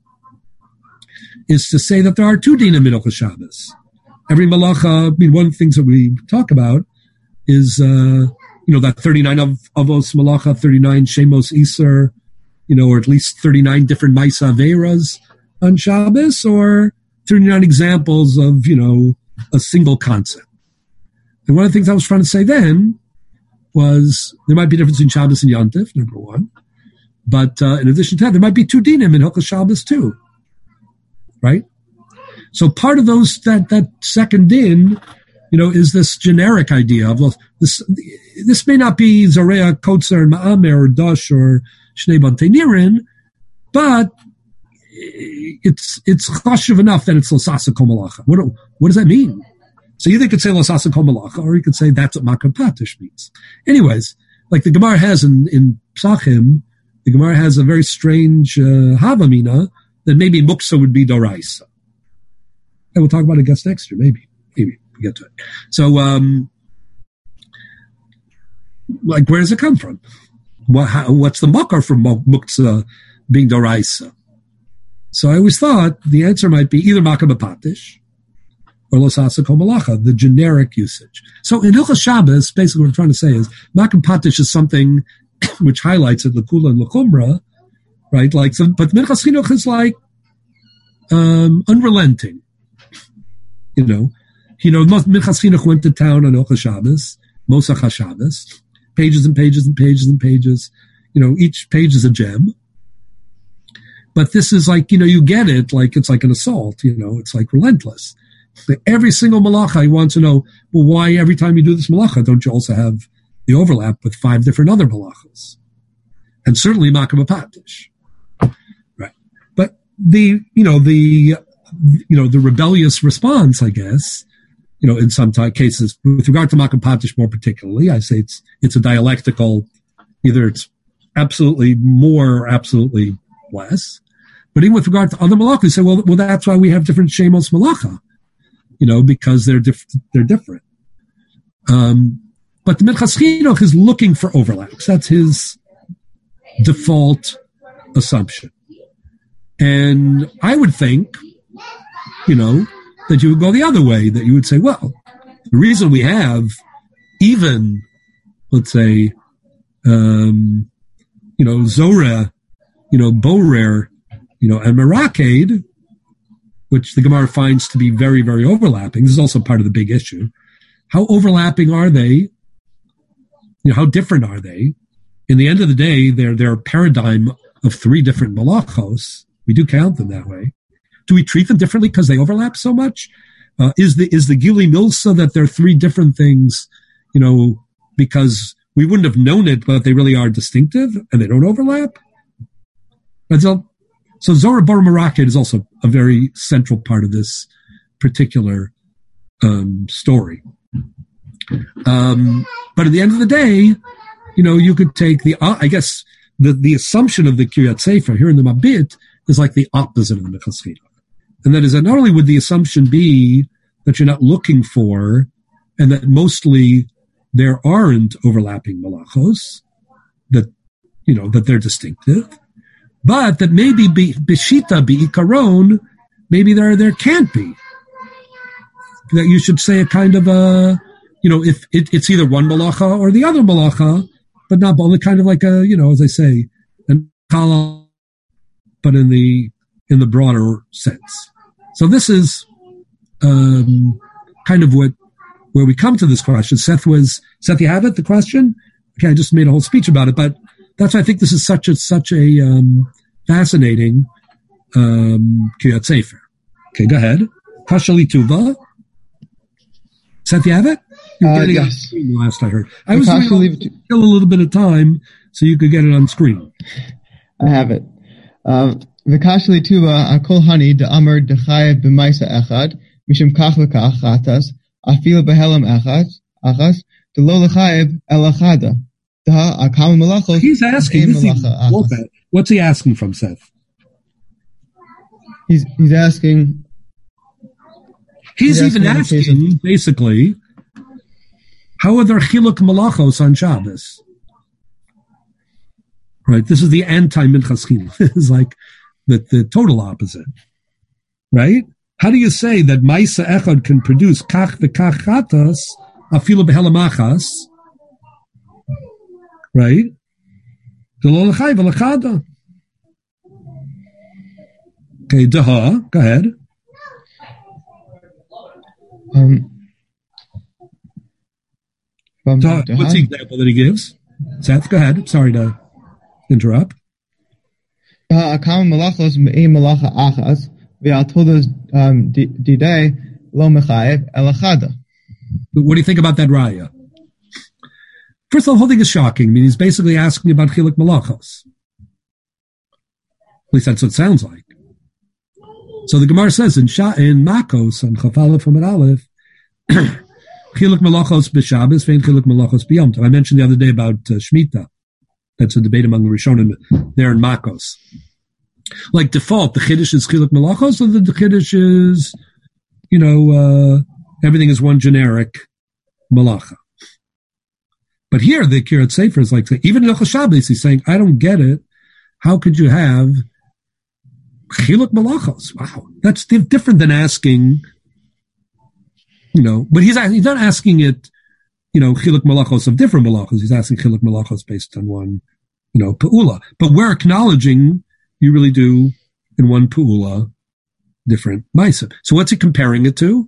is to say that there are two dinim in Hilchos Shabbos. Every malacha, I mean, one of the things that we talk about is, uh, you know, that thirty-nine of Avos malacha, thirty-nine Shemos Iser, you know, or at least thirty-nine different Maisa Averas on Shabbos, or thirty-nine examples of, you know, a single concept. And one of the things I was trying to say then was there might be a difference in Shabbos and Yontif, number one. But uh, in addition to that, there might be two dinim in Hilchos Shabbos too. Right? So part of those, that, that second din, you know, is this generic idea of, well, this, this may not be Zorea, Kotzer, and Ma'amer, or Dosh, or Shnei Bantei Nirin, but it's, it's chashuv enough that it's L'sasa kol malacha. What, what does that mean? So either you could say L'sasa kol malacha, or you could say that's what Makah B'Patish means. Anyways, like the Gemara has in, in Psachim, the Gemara has a very strange, uh, Havamina, that maybe Muksa would be Doraisa. And we'll talk about it against next year, maybe. Maybe we get to it. So, um, like, where does it come from? What, how, what's the makar from Muksa being Doraisa? So I always thought the answer might be either Makah B'Patish or L'sasa kol malacha, the generic usage. So in Hilchos Shabbos, basically what I'm trying to say is Makah B'Patish is something which highlights it, L'Kula and L'Chumra, right? Like, so, but Minchas Chinuch is like um, unrelenting. You know, you know, Minchas Chinuch went to town on Hilchos Shabbos, Mosach HaShabbos, pages and pages and pages and pages. You know, each page is a gem. But this is like, you know, you get it, like it's like an assault, you know, it's like relentless. Every single malacha, he wants to know, well, why every time you do this malacha, don't you also have the overlap with five different other malachas? And certainly Makah B'Patish. Right. But the, you know, the, you know, the rebellious response, I guess, you know, in some t- cases, with regard to Makah B'Patish more particularly, I say it's, it's a dialectical, either it's absolutely more or absolutely less. But even with regard to other malachas, we say, well, well, that's why we have different shemos malacha, you know, because they're diff- they're different. Um, but the Minchas Chinuch is looking for overlaps. That's his default assumption. And I would think, you know, that you would go the other way, that you would say, well, the reason we have even, let's say, um, you know, Zorah, you know, Borer, you know, and Meraked, which the Gemara finds to be very, very overlapping. This is also part of the big issue. How overlapping are they? You know, how different are they? In the end of the day, they're, they're a paradigm of three different malachos. We do count them that way. Do we treat them differently because they overlap so much? Uh, is the is the Gili Milsa that they're three different things, you know, because we wouldn't have known it, but they really are distinctive and they don't overlap? So, so Zohar Bar Maraket is also a very central part of this particular um, story. Um, but at the end of the day, you know, you could take the, uh, I guess, the, the assumption of the Kiryat Sefer here in the Mabit is like the opposite of the Minchas Chinuch. And that is that not only would the assumption be that you're not looking for, and that mostly there aren't overlapping malachos, that, you know, that they're distinctive, but that maybe b'shita, b'ikaron, maybe there, there can't be. That you should say a kind of a, you know, if it, it's either one malacha or the other malacha, but not only kind of like a, you know, as I say, an kala, but in the, in the broader sense. So this is um, kind of what where we come to this question. Seth was Seth, you have it? The question? Okay, I just made a whole speech about it, but that's why I think this is such a such a um, fascinating um, Kiryat Sefer. Okay, go ahead. Kashali Tuva. Seth, you have it? You're Uh, getting yes. it on screen last I heard. I The was Kasha going leave it to to- kill a little bit of time so you could get it on screen. I have it. V'kashli tuva akol hani de amar de chayev b'maisa echad mishum kach v'kach chatas afil behelam echad achas de lo lechayev el echada da akam malachos. He's asking, ein this is, malacha achas. what's he asking from, Seth? He's he's asking. He's He's even asking in the case asking, basically, how are there chiluk malachos on Shabbos? Right, this is the anti-Minchas Chinuch. It's like the, the total opposite. Right? How do you say that Maisa Echad can produce kach v'kach chatas afilu behelamachas? Right? V'lo l'chai v'lechada. Okay, daha, go ahead. Um, from So, the what's the example that he gives? Seth, go ahead. Sorry to interrupt. Da akam malachos ein malacha achas v'atodas um didei lo mechayev el echada. But what do you think about that raya? First of all, the whole thing is shocking. I mean, he's basically asking about chiluk malachos. At least that's what it sounds like. So the Gemara says in Sha, in Makos on Chaf Aleph Amud Aleph, chiluk malachos b'Shabbos vein chiluk malachos b'Yom Tov. I mentioned the other day about uh, Shemitah. That's a debate among the Rishonim there in Makos. Like default, the Chiddush is chiluk malachos, or the Chiddush is, you know, uh, everything is one generic malacha. But here, the Kiryat Sefer is like, even in Hilchos Shabbos, he's saying, I don't get it. How could you have chiluk malachos? Wow, that's different than asking, you know, but he's, he's not asking it, you know, chiluk malachos of different malachos. He's asking chiluk malachos based on one, you know, pa'ula. But we're acknowledging you really do in one pa'ula different ma'isa. So what's he comparing it to?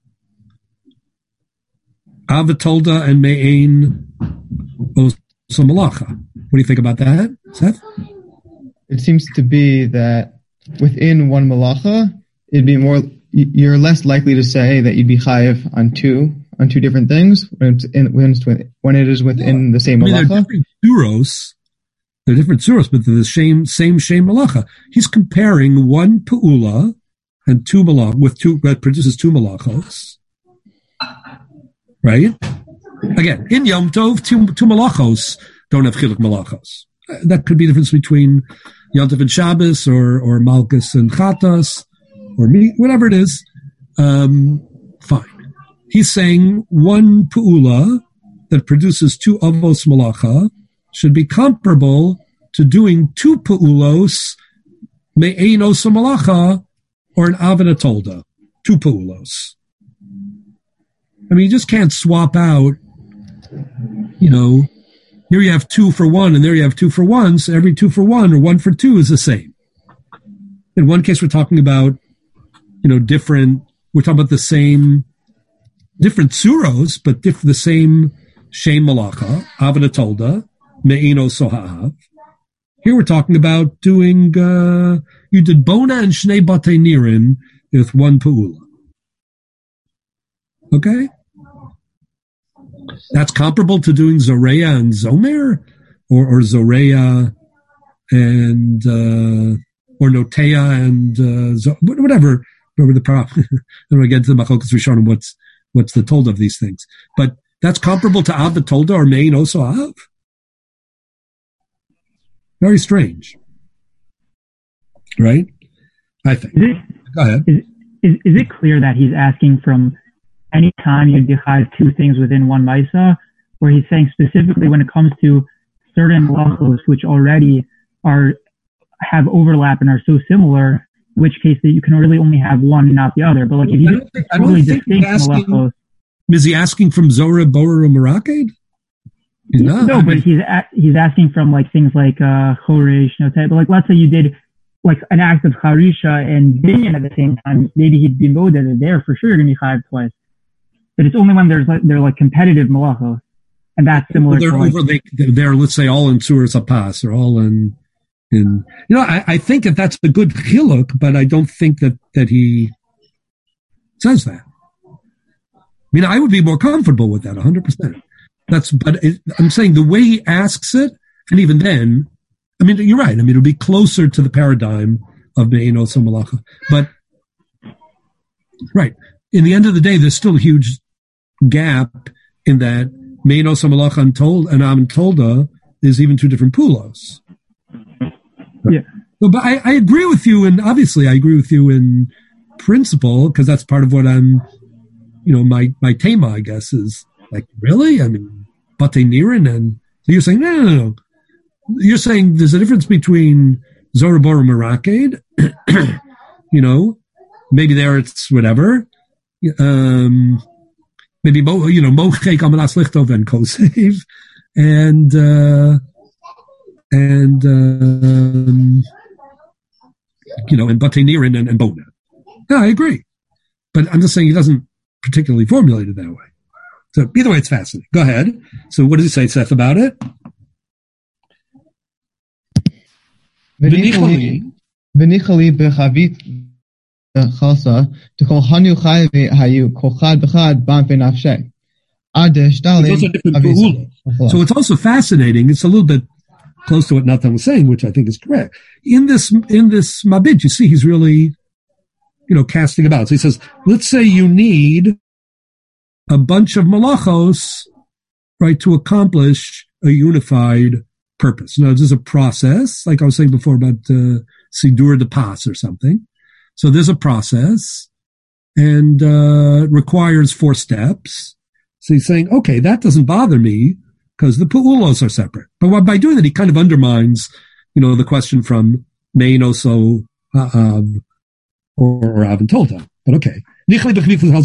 Avatolda and Me'ain Oso Malacha. What do you think about that, Seth? It seems to be that within one malacha, it'd be more. You're less likely to say that you'd be chayev on two on two different things when it's in, when, it's, when it is within yeah. the same I mean, malacha. They're different suros. They're different suros, but they're the same same same malacha. He's comparing one peula and two malach with two that produces two malachos. Right? Again, in Yom Tov, two, two malachos don't have chiluk malachos. That could be the difference between Yom Tov and Shabbos, or or Malchus and Chatas, or meat, whatever it is. Um, fine. He's saying one pu'ula that produces two avos malacha should be comparable to doing two pu'ulos me'ein osa malacha, or an avana tolda, two pu'ulos. I mean, you just can't swap out, you know, here you have two for one and there you have two for one, so every two for one or one for two is the same. In one case, we're talking about you know, different, we're talking about the same, different suros, but diff, the same Shem Malacha, Avodah Tolda, Me'ino Sohav. Here we're talking about doing, uh, you did Bona and Shnei Batei Nirin with one Pa'ula. Okay? That's comparable to doing Zoreya and Zomer? Or, or Zoreya and, uh, or Notea and, uh, Zo- whatever, whatever the problem. Then we get to the Machokas Rishonim, what's, what's the told of these things. But that's comparable to Av the Tolda or Mein also Av? Very strange. Right? I think. Is it, Go ahead. Is, is, is it clear that he's asking from any time you dechive two things within one Maisa, or he's saying specifically when it comes to certain malachos which already are have overlap and are so similar, in which case that you can really only have one and not the other. But like if you think, totally distinct malachos, is he asking from Zora, Bora, or Meraked? He's not. No, but he's a, he's asking from like things like uh Choresh, Notet. But like let's say you did like an act of Harisha and Binyan at the same time, maybe he'd be moded there for sure. You're gonna be chayav twice. But it's only when there's like they're like competitive malachos, and that's similar. They're to like, over. They, they're let's say all in Suras Apas. They're all in. In you know, I, I think that that's a good chiluk, but I don't think that that he says that. I mean, I would be more comfortable with that, one hundred percent. That's, but it, I'm saying the way he asks it, and even then, I mean, you're right. I mean, it'll be closer to the paradigm of Me'ino So Malacha. But, right, in the end of the day, there's still a huge gap in that Me'ino So Malacha and Tol and Am Tolda is even two different pulos. yeah. So, but I, I agree with you, and obviously I agree with you in principle, because that's part of what I'm, you know, my, my tema, I guess, is like, really? I mean, Batei Nirin, and so you're saying, no, no, no. You're saying there's a difference between Zorabor and Meraked, you know, maybe there it's whatever, um, maybe, you know, Mochek Amanas Lichtov and Kosev, and, uh, and, um, you know, and Batei Nirin and, and Bona. Yeah, I agree. But I'm just saying he doesn't particularly formulate it that way. So either way, it's fascinating. Go ahead. So what does he say, Seth, about it? V'nichali b'chavit chalsa t'kol hanu chay v'hayu kol chad b'chad ban v'nafshay. So it's also fascinating. It's a little bit close to what Nathan was saying, which I think is correct. In this, in this Mabid, you see he's really, you know, casting about. So he says, let's say you need a bunch of malachos, right, to accomplish a unified purpose. Now, this is a process, like I was saying before about uh, Sidur de Pas or something. So there's a process, and uh, it requires four steps. So he's saying, okay, that doesn't bother me, because the pu'ulos are separate. But by doing that, he kind of undermines, you know, the question from Mein Oso Ha'av or Av and Tolda. But okay. But you can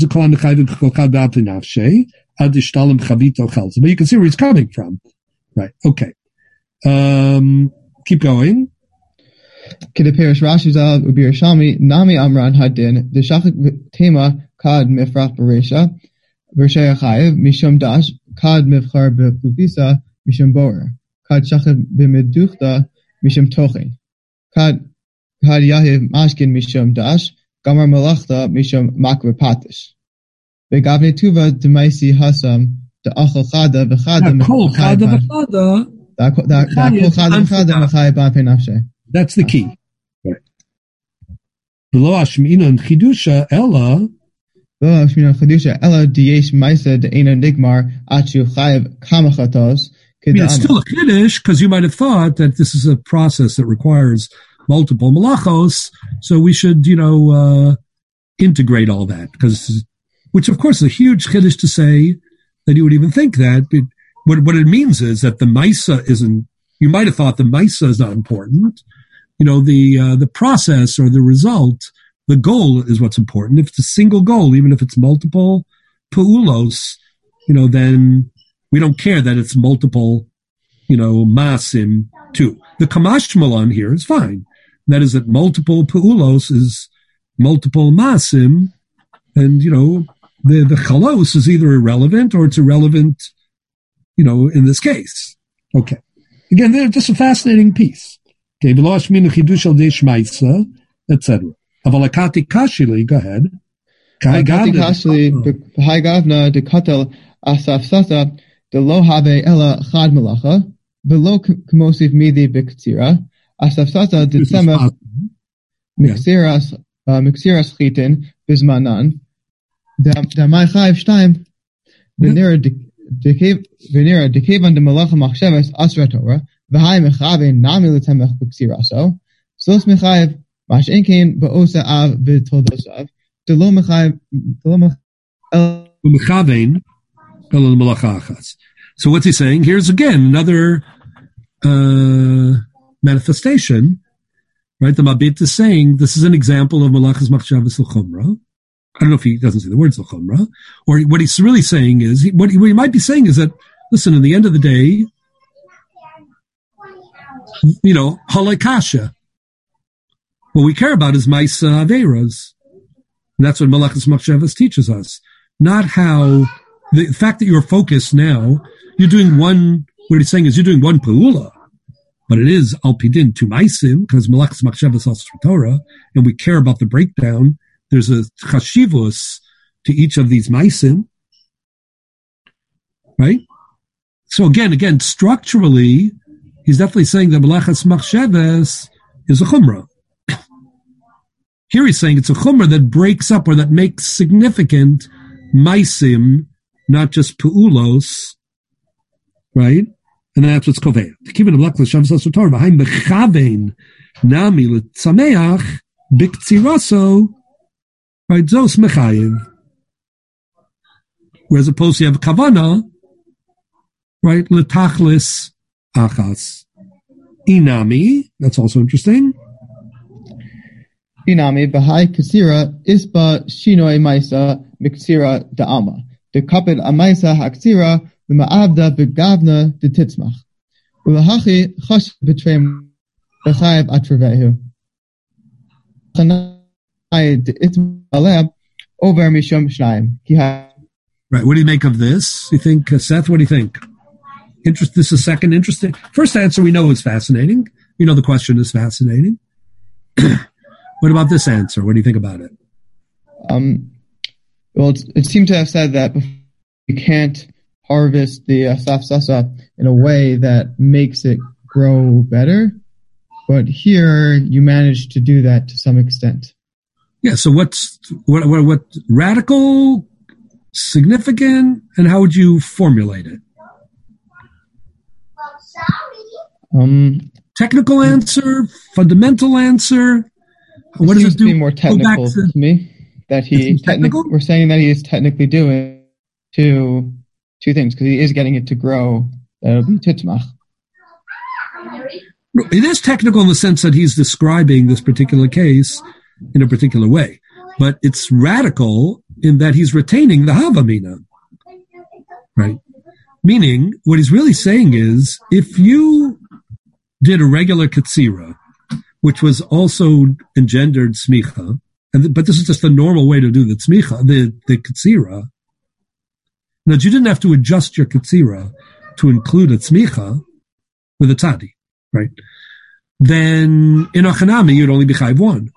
see where he's coming from. Right. Okay. Um, keep going. Kedeperish Rashi Zal Ubir Shami Nami Amran Hadin the Shachik Tema Kad Mifrach Beresha Beresha Chayev Mishum Dash Kad Mifchar Bepufisa Mishum Boer Kad Shachik Bimiduchta Mishum Tochin Kad Kad Yahiv Mashkin Mishum Dash Gamar Malachta Mishum Makve Patish Begavne Tuva Demaisi Hasam the Achel Chada V'Chada Kol Chada V'Chada Da Kol Chada V'Chada V'Chai Ban Penafshe. That's the key. Right. Below Ashmina and Chidusha Ella. Below Ashmina and Chidusha Ella Diyesh Maisa De'ena Nigmar Achu Chayev Kamachatos. I mean, it's still a Kiddush, because you might have thought that this is a process that requires multiple malachos, so we should, you know, uh, integrate all that, because, which of course is a huge Kiddush to say that you would even think that. But what, what it means is that the Maisa isn't, you might have thought the Maisa is not important. You know, the, uh, the process or the result, the goal is what's important. If it's a single goal, even if it's multiple pu'ulos, you know, then we don't care that it's multiple, you know, masim too. The Kamash Malan here is fine. That is that multiple pu'ulos is, multiple masim, and, you know, the, the chalos is either irrelevant or it's irrelevant, you know, in this case. Okay. Again, they're just a fascinating piece. Okay, v'lo ashminu chidush al dei shmaitza, et cetera. Avalakati kashili, go ahead. Kai kashili, b'hai gavna de katel asaf sasa, de lo habe ela chad malacha, v'lo k'mosiv midi b'ktsira, asaf sasa de tzemach miksiras miksiras chitin bizmanan, da mai chayv shtayim, v'nira v'nira dekevan de malacha machsheves asra Torah, v'hai mechaven nami l'temech b'ksiraso, sos mechayev mash enkein ba'osa av v'toldosav, de lo mechayev de lo mechaven el malacha achas. So what's he saying? Here's again another uh, manifestation, right? The Mabit is saying this is an example of malachas machshavas l'chumra. I don't know if he doesn't say the words l'chumra, or what he's really saying is, he, what, he, what he might be saying is that, listen, in the end of the day, you know, halakasha. What we care about is ma'isa averas. And that's what malachas machshavas teaches us. Not how, the fact that you're focused now, you're doing one, what he's saying is you're doing one pe'ula, but it is al pidin to maisim, because malachas machshavas asra Torah, and we care about the breakdown. There's a chashivus to each of these maisim, right? So again, again, structurally, he's definitely saying that malachas machshavas is a chumrah. Here he's saying it's a chumrah that breaks up or that makes significant maisim, not just pu'ulos, right? And that's what's koveh. To keep it a malachas machshavas asra Torah, v'haim bechavein nami l'tzameach b'ktsiraso. Right, zos mechayev. Whereas opposed to you have kavana, right, letachlis achas. Inami, that's also interesting. Inami, b'hai kasira, isba shinoi maisa, miksira da'ama. De kapit amaisa haksira, v'ma'avda b'gavna de titzmach. U'lahachi chash b'treim b'chayev atrevehu. Over Mishum Shnaim. Right. What do you make of this? You think, uh, Seth? What do you think? Interest. This is second interesting. First answer we know is fascinating. We know the question is fascinating. What about this answer? What do you think about it? Um. Well, it, it seemed to have said that you can't harvest the asaf sasa in a way that makes it grow better, but here you managed to do that to some extent. Yeah, so what's what, what what radical, significant, and how would you formulate it? Um, Technical answer, fundamental answer. What does it do? To be more technical to, to me. That he technical. We're saying that he is technically doing two two things because he is getting it to grow. That'll be titzmach. It is technical in the sense that he's describing this particular case in a particular way, but it's radical in that he's retaining the havamina, right? Meaning, what he's really saying is, if you did a regular katsira, which was also engendered smicha, and but this is just the normal way to do the tzmicha, the the katsira. Now, you didn't have to adjust your katsira to include a tzmicha with a tzadi, right? Then in achanami you'd only be chayv one.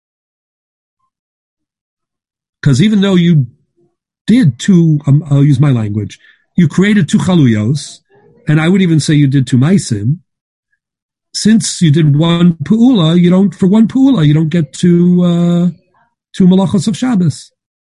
Because even though you did two, um, I'll use my language, you created two chaluyos, and I would even say you did two maisim. Since you did one pu'ula, you don't, for one pu'ula, you don't get two, uh, two malachos of Shabbos.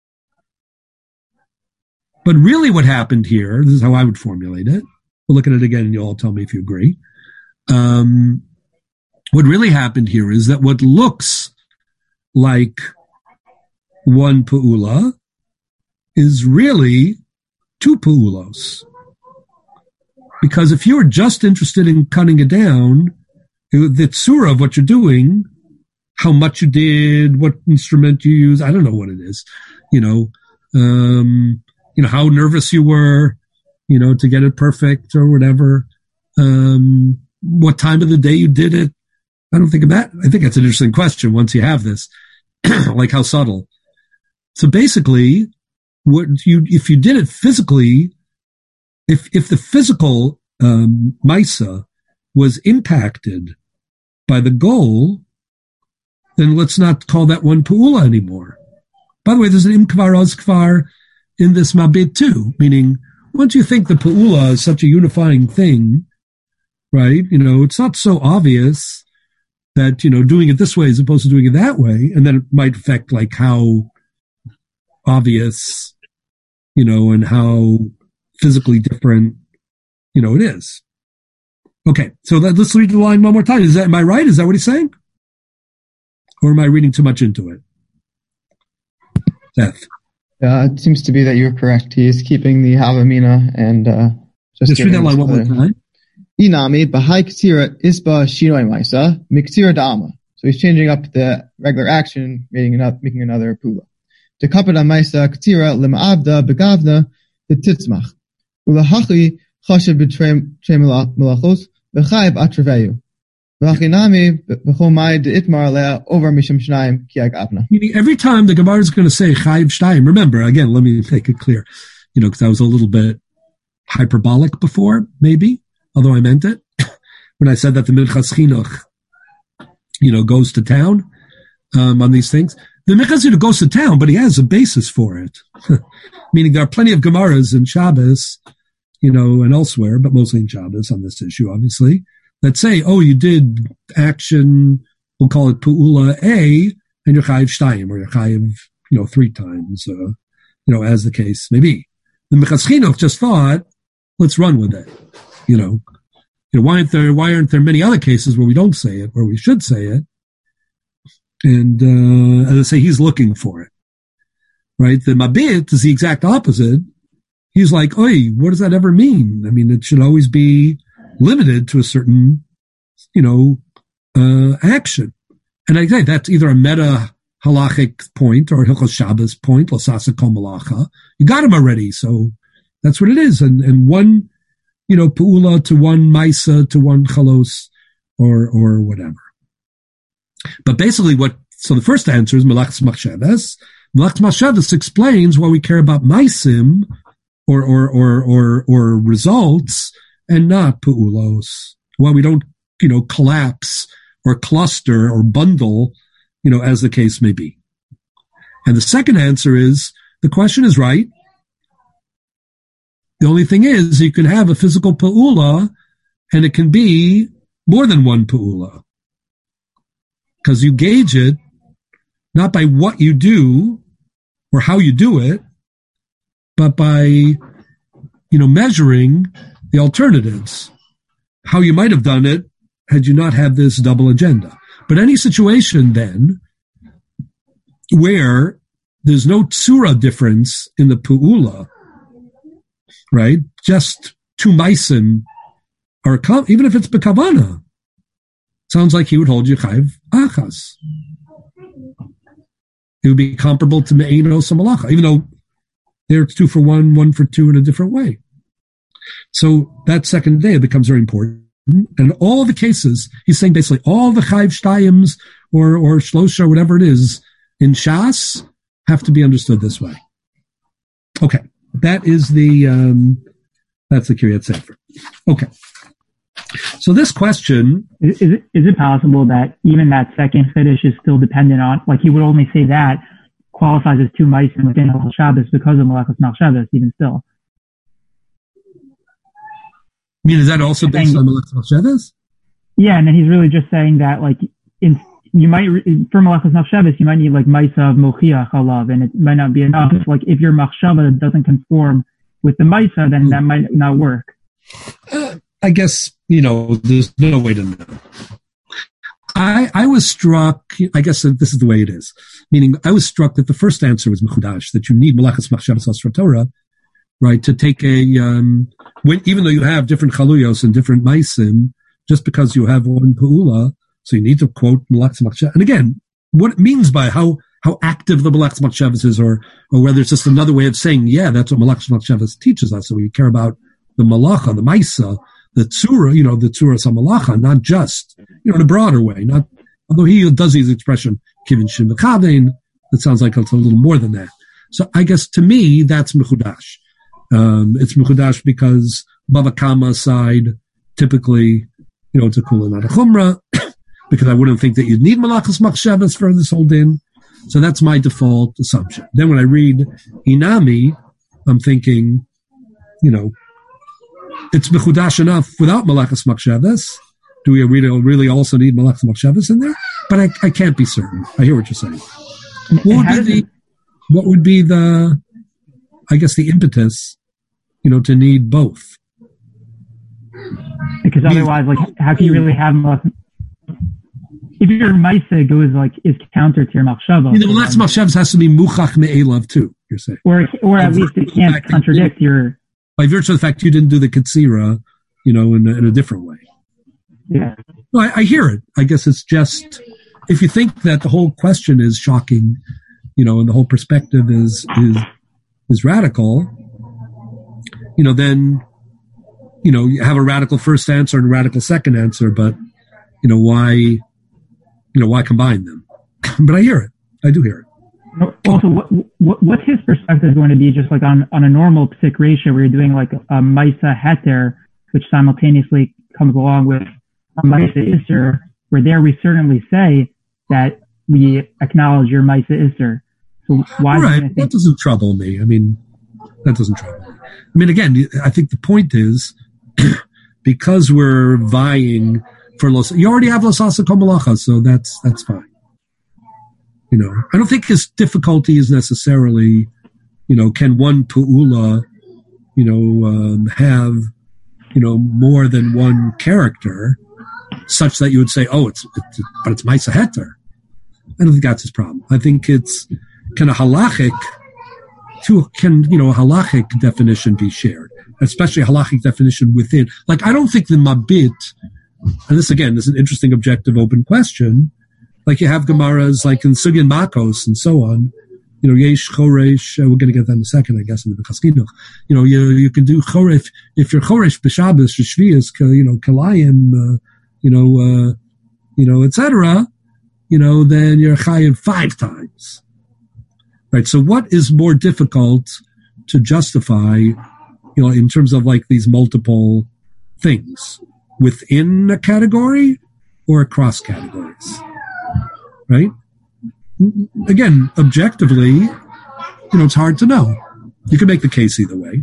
But really what happened here, this is how I would formulate it. We'll look at it again and you'll all tell me if you agree. Um, what really happened here is that what looks like one pu'ula is really two pu'ulos. Because if you're just interested in cutting it down, the tzura of what you're doing, how much you did, what instrument you use, I don't know what it is, you know, um, you know, how nervous you were, you know, to get it perfect or whatever, um, what time of the day you did it. I don't think of that. I think that's an interesting question once you have this. like how subtle. So basically, what you if you did it physically, if if the physical um, Maisa was impacted by the goal, then let's not call that one Pa'ula anymore. By the way, there's an Im Kvar Oz Kvar in this Mabit too, meaning once you think the Pa'ula is such a unifying thing, right, you know, it's not so obvious that, you know, doing it this way as opposed to doing it that way, and then it might affect like how obvious, you know, and how physically different, you know, it is. Okay, so that, let's read the line one more time. Is that, am I right? Is that what he's saying? Or am I reading too much into it? Seth. Yeah, it seems to be that you're correct. He is keeping the Havamina and uh, just, just read that line one more time. Inami Bahai Ktira Isba Shinoi Maisa Miktira Dama. So he's changing up the regular action, making another, making another pula. To Kapada Maisa Ktira Lima'avda Begavna the Titzmach. Ulahachi Chasha Betrem Melachos Bechayb Atraveyu. Meaning every time the Gemara is going to say Chayiv Shtayim, remember, again, let me make it clear, you know, because I was a little bit hyperbolic before, maybe, although I meant it, when I said that the Minchas Chinuch, you know, goes to town um, on these things. The Minchas Chinuch goes to town, but he has a basis for it. Meaning there are plenty of Gemaras in Shabbos, you know, and elsewhere, but mostly in Shabbos on this issue, obviously, that say, oh, you did action, we'll call it Pu'ula A, and you're Chayiv Shtayim, or you're Chayiv, you know, three times, uh, you know, as the case may be. The Minchas Chinuch just thought, let's run with it. You know, you know, why aren't there, why aren't there many other cases where we don't say it, where we should say it? And, uh, as I say, he's looking for it. Right? The Mabit is the exact opposite. He's like, oi, what does that ever mean? I mean, it should always be limited to a certain, you know, uh, action. And I say that's either a meta halachic point or a Hilchos Shabbos point, L'sasa Kol Malacha. You got him already, so that's what it is. And, and one, you know, Pu'ula to one Maisa to one Chalos or, or whatever. But basically what, so the first answer is Melachas Machshavas. Melachas Machshavas explains why we care about Maisim or, or, or, or, or results and not Pu'ulos. Why we don't, you know, collapse or cluster or bundle, you know, as the case may be. And the second answer is, the question is right. The only thing is, you can have a physical Pu'ula, and it can be more than one Pu'ula. Because you gauge it not by what you do or how you do it, but by, you know, measuring the alternatives. How you might have done it had you not had this double agenda. But any situation then where there's no tsura difference in the pu'ula, right? Just two maisim are, even if it's bekavana, sounds like he would hold you chayiv achas. It would be comparable to me'eno samalacha, even though there it's two for one, one for two in a different way. So that second day it becomes very important. And all the cases, he's saying basically all the Chayiv Shtayims or, or Shlosha or whatever it is in Shas have to be understood this way. Okay. That is the, um, that's the Kiryat Sefer. Okay. So this question. Is, is, it, is it possible that even that second Chiddush is still dependent on, like he would only say that qualifies as two Maisim within Hilchos Shabbos because of Melachos Machshavos even still? I mean, is that also based saying, on Melachos Machshavos? Yeah, and then he's really just saying that, like, in, you might, for Melachos Machshavos, you might need, like, Maisa of Mochiach Halav, and it might not be enough. It's like, if your Machshava doesn't conform with the Maisa, then that might not work. Uh, I guess, you know, there's no way to know. I, I was struck, I guess this is the way it is, meaning I was struck that the first answer was Mechudash, that you need Melachos Machshavos Asra Torah, right, to take a, um, when, even though you have different chaluyos and different maisim, just because you have one pu'ula, so you need to quote Melachos Machshavos. And again, what it means by how, how active the Melachos Machshavos is, or, or whether it's just another way of saying, yeah, that's what Melachos Machshavos teaches us. So we care about the malacha, the maisa, the tzura, you know, the tzura samalacha, not just, you know, in a broader way, not, although he does his expression kivin shin mekadein, it sounds like it's a little more than that. So I guess to me, that's mechudash. Um, it's mechudash because Bava Kama side, typically, you know, it's a kula, not a chumrah, because I wouldn't think that you'd need malachas machshavas for this whole din. So that's my default assumption. Then when I read Inami, I'm thinking, you know, it's mechudash enough without malachas machshavas. Do we really, really also need malachas machshavas in there? But I, I can't be certain. I hear what you're saying. What would be the, what would be the, I guess, the impetus, you know, to need both? Because otherwise, like, how can you really have malachas? If your Maisa goes like is counter to your Machshava, you know, well, that's Machshavas has to be Muchach Me'elav too. You're saying, or or at least it can't contradict your. By virtue of the fact you didn't do the Katsira, you know, in a, in a different way. Yeah. Well, I, I hear it. I guess it's just if you think that the whole question is shocking, you know, and the whole perspective is is is radical, you know, then you know you have a radical first answer and a radical second answer, but you know why. You know, why combine them? But I hear it. I do hear it. Also, what, what, what's his perspective going to be just like on, on a normal psik ratio where you're doing like a, a Maisa Heter, which simultaneously comes along with a Maisa Isser, where there we certainly say that we acknowledge your Maisa Isser. So why? Right. Think- that doesn't trouble me. I mean, that doesn't trouble me. I mean, again, I think the point is because we're vying for los, you already have los asa komalacha, so that's that's fine. You know, I don't think his difficulty is necessarily, you know, can one pu'ula, you know, um, have, you know, more than one character, such that you would say, oh, it's, it's but it's Maisa Heter. I don't think that's his problem. I think it's can a halachic, to can you know a halachic definition be shared, especially a halachic definition within. Like I don't think the mabit. And this, again, is an interesting, objective, open question. Like you have Gemaras like in Sugyan Makos and so on. You know, Yesh, Choresh, uh, we're going to get that in a second, I guess, in the Bechaskinuch. You know, you you can do Choresh, if you're Choresh, B'Shabbos, Shvias, you know, Kalayim, uh, you know, uh, you know, et cetera, you know, then you're Chayiv five times. Right? So what is more difficult to justify, you know, in terms of like these multiple things? Within a category or across categories, right? Again, objectively, you know, it's hard to know. You can make the case either way,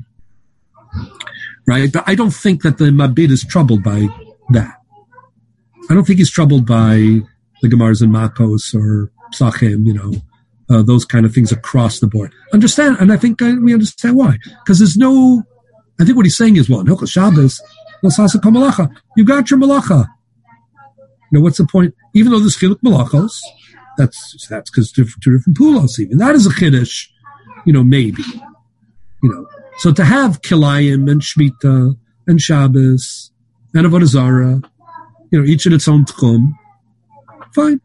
right? But I don't think that the Mabit is troubled by that. I don't think he's troubled by the Gemaras and Makos or Psachim, you know, uh, those kind of things across the board. Understand, and I think uh, we understand why. Because there's no, I think what he's saying is, well, in Hilchos Shabbos, you got your malacha. You know, what's the point? Even though there's chiluk malachos, that's that's because two different pulos. Even that is a chiddush, you know, maybe. You know, so to have kilayim and shmita and Shabbos and avodah zarah, you know, each in its own tchum, fine,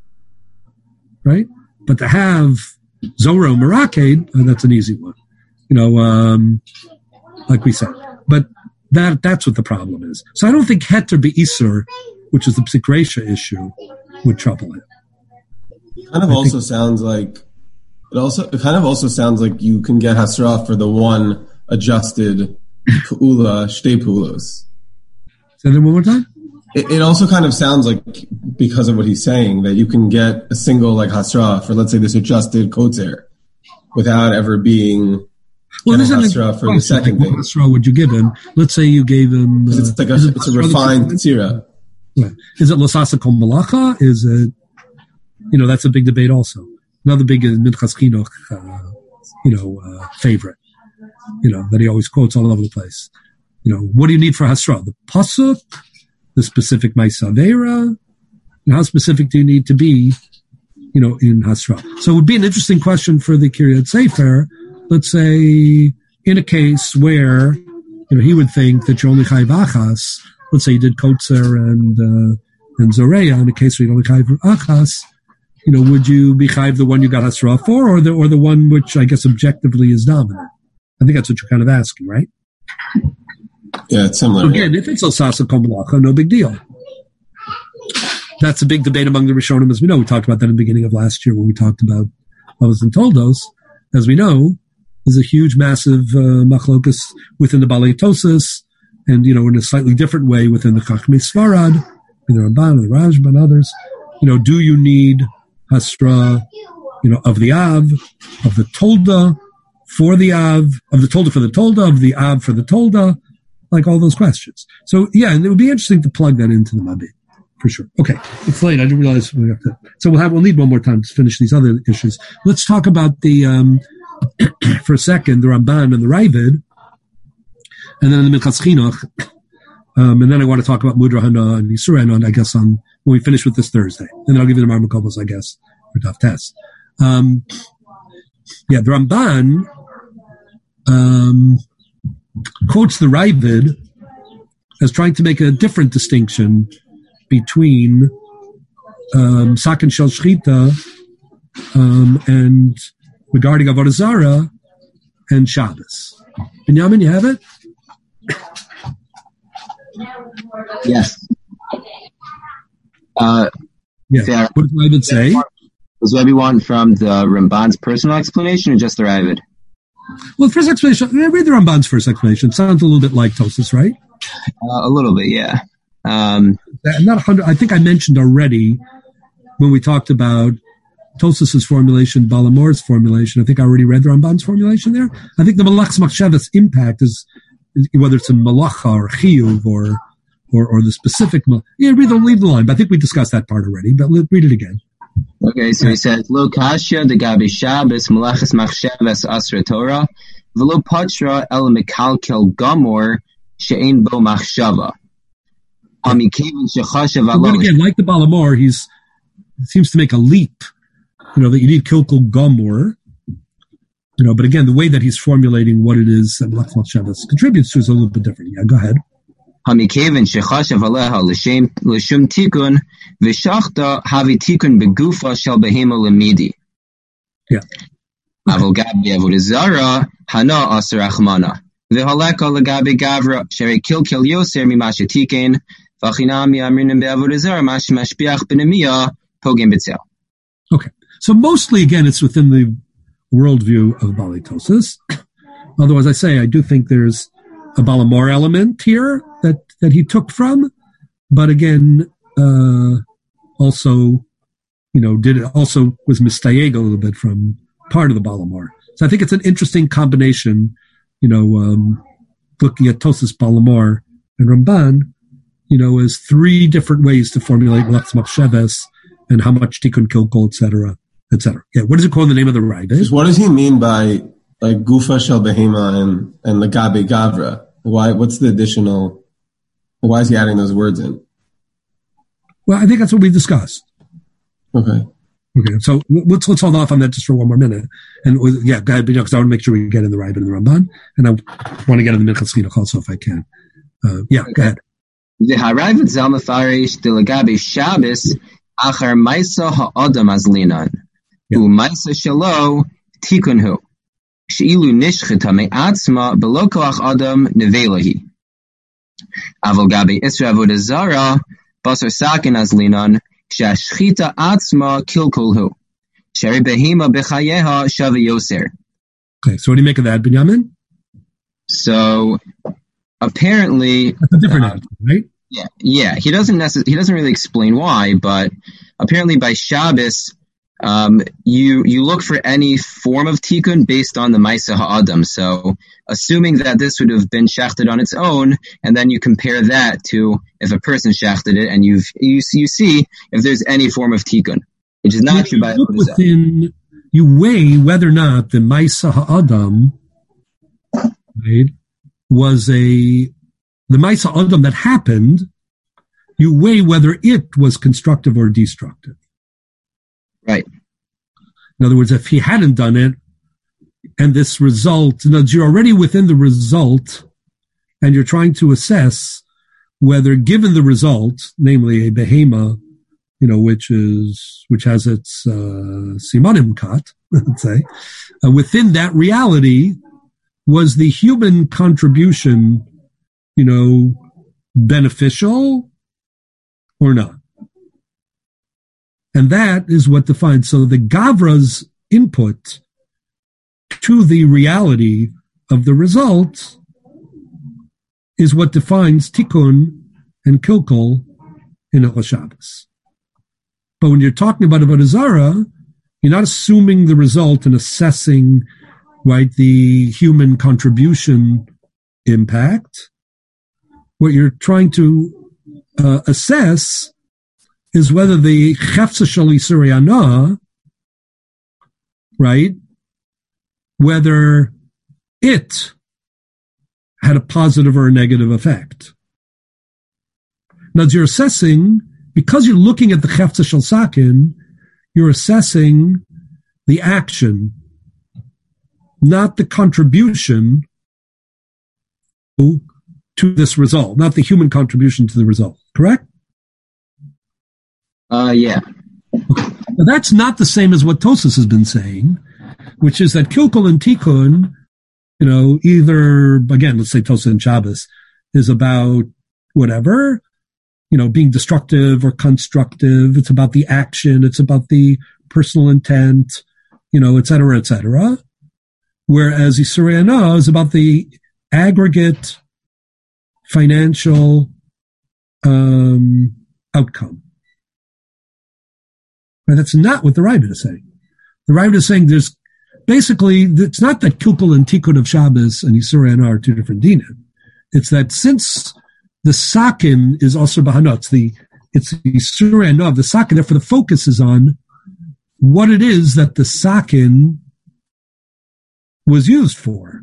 right? But to have Zorah Meraked, uh, that's an easy one. You know, um, like we said, but. That that's what the problem is. So I don't think Heter Be'isur, which is the Psikresha issue, would trouble him. It kind of I also think, sounds like it also it kind of also sounds like you can get Hasra for the one adjusted Pu'ula Shtei Pu'ulos. Say that one more time? It, it also kind of sounds like, because of what he's saying, that you can get a single like Hasra for, let's say, this adjusted Kotzer without ever being well, this is a for the second like, thing. What Hasra would you give him? Let's say you gave him... Uh, it's like a, it it's a refined Tzira. Right. Is it Losasa Kol Malacha? Is it... You know, that's a big debate also. Another big Minchas Chinuch, uh, you know, uh, favorite, you know, that he always quotes all over the place. You know, what do you need for Hasra? The Pasuk, the specific Maisa Avera, and how specific do you need to be, you know, in Hasra? So it would be an interesting question for the Kiryat Sefer. Let's say in a case where, you know, he would think that you're only Chayv Achas. Let's say you did Kotzer and, uh, and Zoreya. In a case where you're only Chayv Achas, you know, would you be Chayv the one you got Hasra for, or the, or the one which I guess objectively is dominant? I think that's what you're kind of asking, right? Yeah, it's similar. So again, if it's Osasa Kol Malacha, no big deal. that's a big debate among the Rishonim, as we know. We talked about that in the beginning of last year when we talked about Avos and Toldos. As we know, there's a huge, massive uh, machlokus within the Balei Tosas, and, you know, in a slightly different way within the Chachmei Svarad, in the Ramban, and the Rashba, and others. You know, do you need Hasra, you know, of the Av, of the Tolda for the Av, of the Tolda for the Tolda, of the Av for the Tolda, like all those questions. So, yeah, and it would be interesting to plug that into the Mabit, for sure. Okay, it's late. I didn't realize we have to. So we'll have, we'll need one more time to finish these other issues. Let's talk about the, um, for a second, the Ramban and the Ravid, and then the Minchas Chinuch. Um, and then I want to talk about Mudra Hana and Yisur Hana, I guess, on when we finish with this Thursday. And then I'll give you the Mar Makovos, I guess, for Daf Tes. Um, yeah, the Ramban um, quotes the Ravid as trying to make a different distinction between um, Sakin Shel Shchita um, and regarding Avodah Zarah and Shabbos. Binyamin, you have it? Yes. Uh, yeah. Fair. What does Ravid say? Does Rebbe want from the Ramban's personal explanation or just the Ravid? Well, the first explanation, read the Ramban's first explanation. It sounds a little bit like Tosas, right? Uh, a little bit, yeah. Um, Not a hundred. I think I mentioned already when we talked about Tosas's formulation, Balamor's formulation. I think I already read the Ramban's formulation there. I think the Malach's Machshavas impact is, whether it's a Malacha or Chiyuv or, or, or the specific, yeah, read the, leave the line, but I think we discussed that part already, but let, read it again. Okay, so he says, Lo Kashya de Gabi Shabbos Malachas Machshavas Asra Torah V'lo Patra El Mekalkel Gamor She'ein Bo Machshava. Hamikevin Shechashav But again, like the Balamor, he's, seems to make a leap, you know, that you need Kilkel Gamor. You know, but again, the way that he's formulating what it is that Malach Shabbos contributes to is a little bit different. Yeah, go ahead. Hamikevin shechashav aleha l'shem l'shum tikun v'shachta havi tikun begufa shel behema lemidi. Yeah. Avol gabi avodah zara hana aser achmana v'haleka legabi gavra sherei kilkel yoser mimashe tiken v'chinami amrinim beavodah zara mash mashpiach b'nemiya pogim b'tzel. Okay, so mostly again, it's within the worldview of Balei Tosas. Although, as I say, I do think there's a Balamor element here that, that he took from, but again, uh, also, you know, did it also was mistayeg a little bit from part of the Balamor. So I think it's an interesting combination, you know, um, looking at Tosas, Balamor, and Ramban, you know, as three different ways to formulate Malachs Machshavas and how much Tikkun Kilkol, et cetera, et cetera. Yeah, what does it call the name of the Ravid? What does he mean by like Gufa Shel Behema and and Legabe Gavra? Why? What's the additional? Why is he adding those words in? Well, I think that's what we discussed. Okay. Okay. So let's let's hold off on that just for one more minute. And yeah, go ahead, because I want to make sure we get in the Ravid and the Ramban, and I want to get in the Minchas Chinuch also if I can. Uh, yeah, go ahed. The Haravid Zal Mefarish de Legabe Shabbos achar Maisa ha'adam azlinan. U Maisa shelo tikunhu. She'ilu nishchita me'atzma belo koach adam nevelahi. Avol gabi Isra avodah zara basar sakin azlinan she'ashchita atzma kilkulhu. Sheri behima bechayeha shavi yoser. Okay, so what do you make of that, Binyamin? So apparently, that's a different uh, answer, right? Yeah, yeah. He doesn't necess- He doesn't really explain why, but apparently by Shabbos, um, you you look for any form of tikkun based on the Maisa Ha'adam. So, assuming that this would have been shachted on its own, and then you compare that to if a person shachted it, and you've you you see if there's any form of tikkun, which is not true by look within. You weigh whether or not the Maisa Ha'adam, right, was a the Maisa Adam that happened, you weigh whether it was constructive or destructive. Right. In other words, if he hadn't done it, and this result, in other words, you're already within the result, and you're trying to assess whether, given the result, namely a behema, you know, which is which has its uh, simanim kat, let's say, uh, within that reality, was the human contribution, you know, beneficial or not? And that is what defines. So the Gavra's input to the reality of the result is what defines Tikkun and Kilkul in Hilchos Shabbos. But when you're talking about Avodah Zarah, you're not assuming the result and assessing, right, the human contribution impact. What you're trying to uh, assess is whether the Chefza Shel Yisur Hana, right, whether it had a positive or a negative effect. Now, as you're assessing, because you're looking at the Chefza Shel Sakin, you're assessing the action, not the contribution to this result, not the human contribution to the result, correct? Uh, yeah. Now, that's not the same as what Tosas has been saying, which is that Kilkul and Tikkun, you know, either, again, let's say Tosas and Shabbos, is about whatever, you know, being destructive or constructive. It's about the action. It's about the personal intent, you know, et cetera, et cetera. Whereas Yisur Hana is about the aggregate financial um, outcome. Right? That's not what the Ravid is saying. The Ravid is saying there's basically, it's not that Kilkul and Tikkun of Shabbos and Yisur Hana are two different dinim. It's that since the Sakin is also Bahana, it's the, it's the Yisur Hana of the Sakin, therefore the focus is on what it is that the Sakin was used for.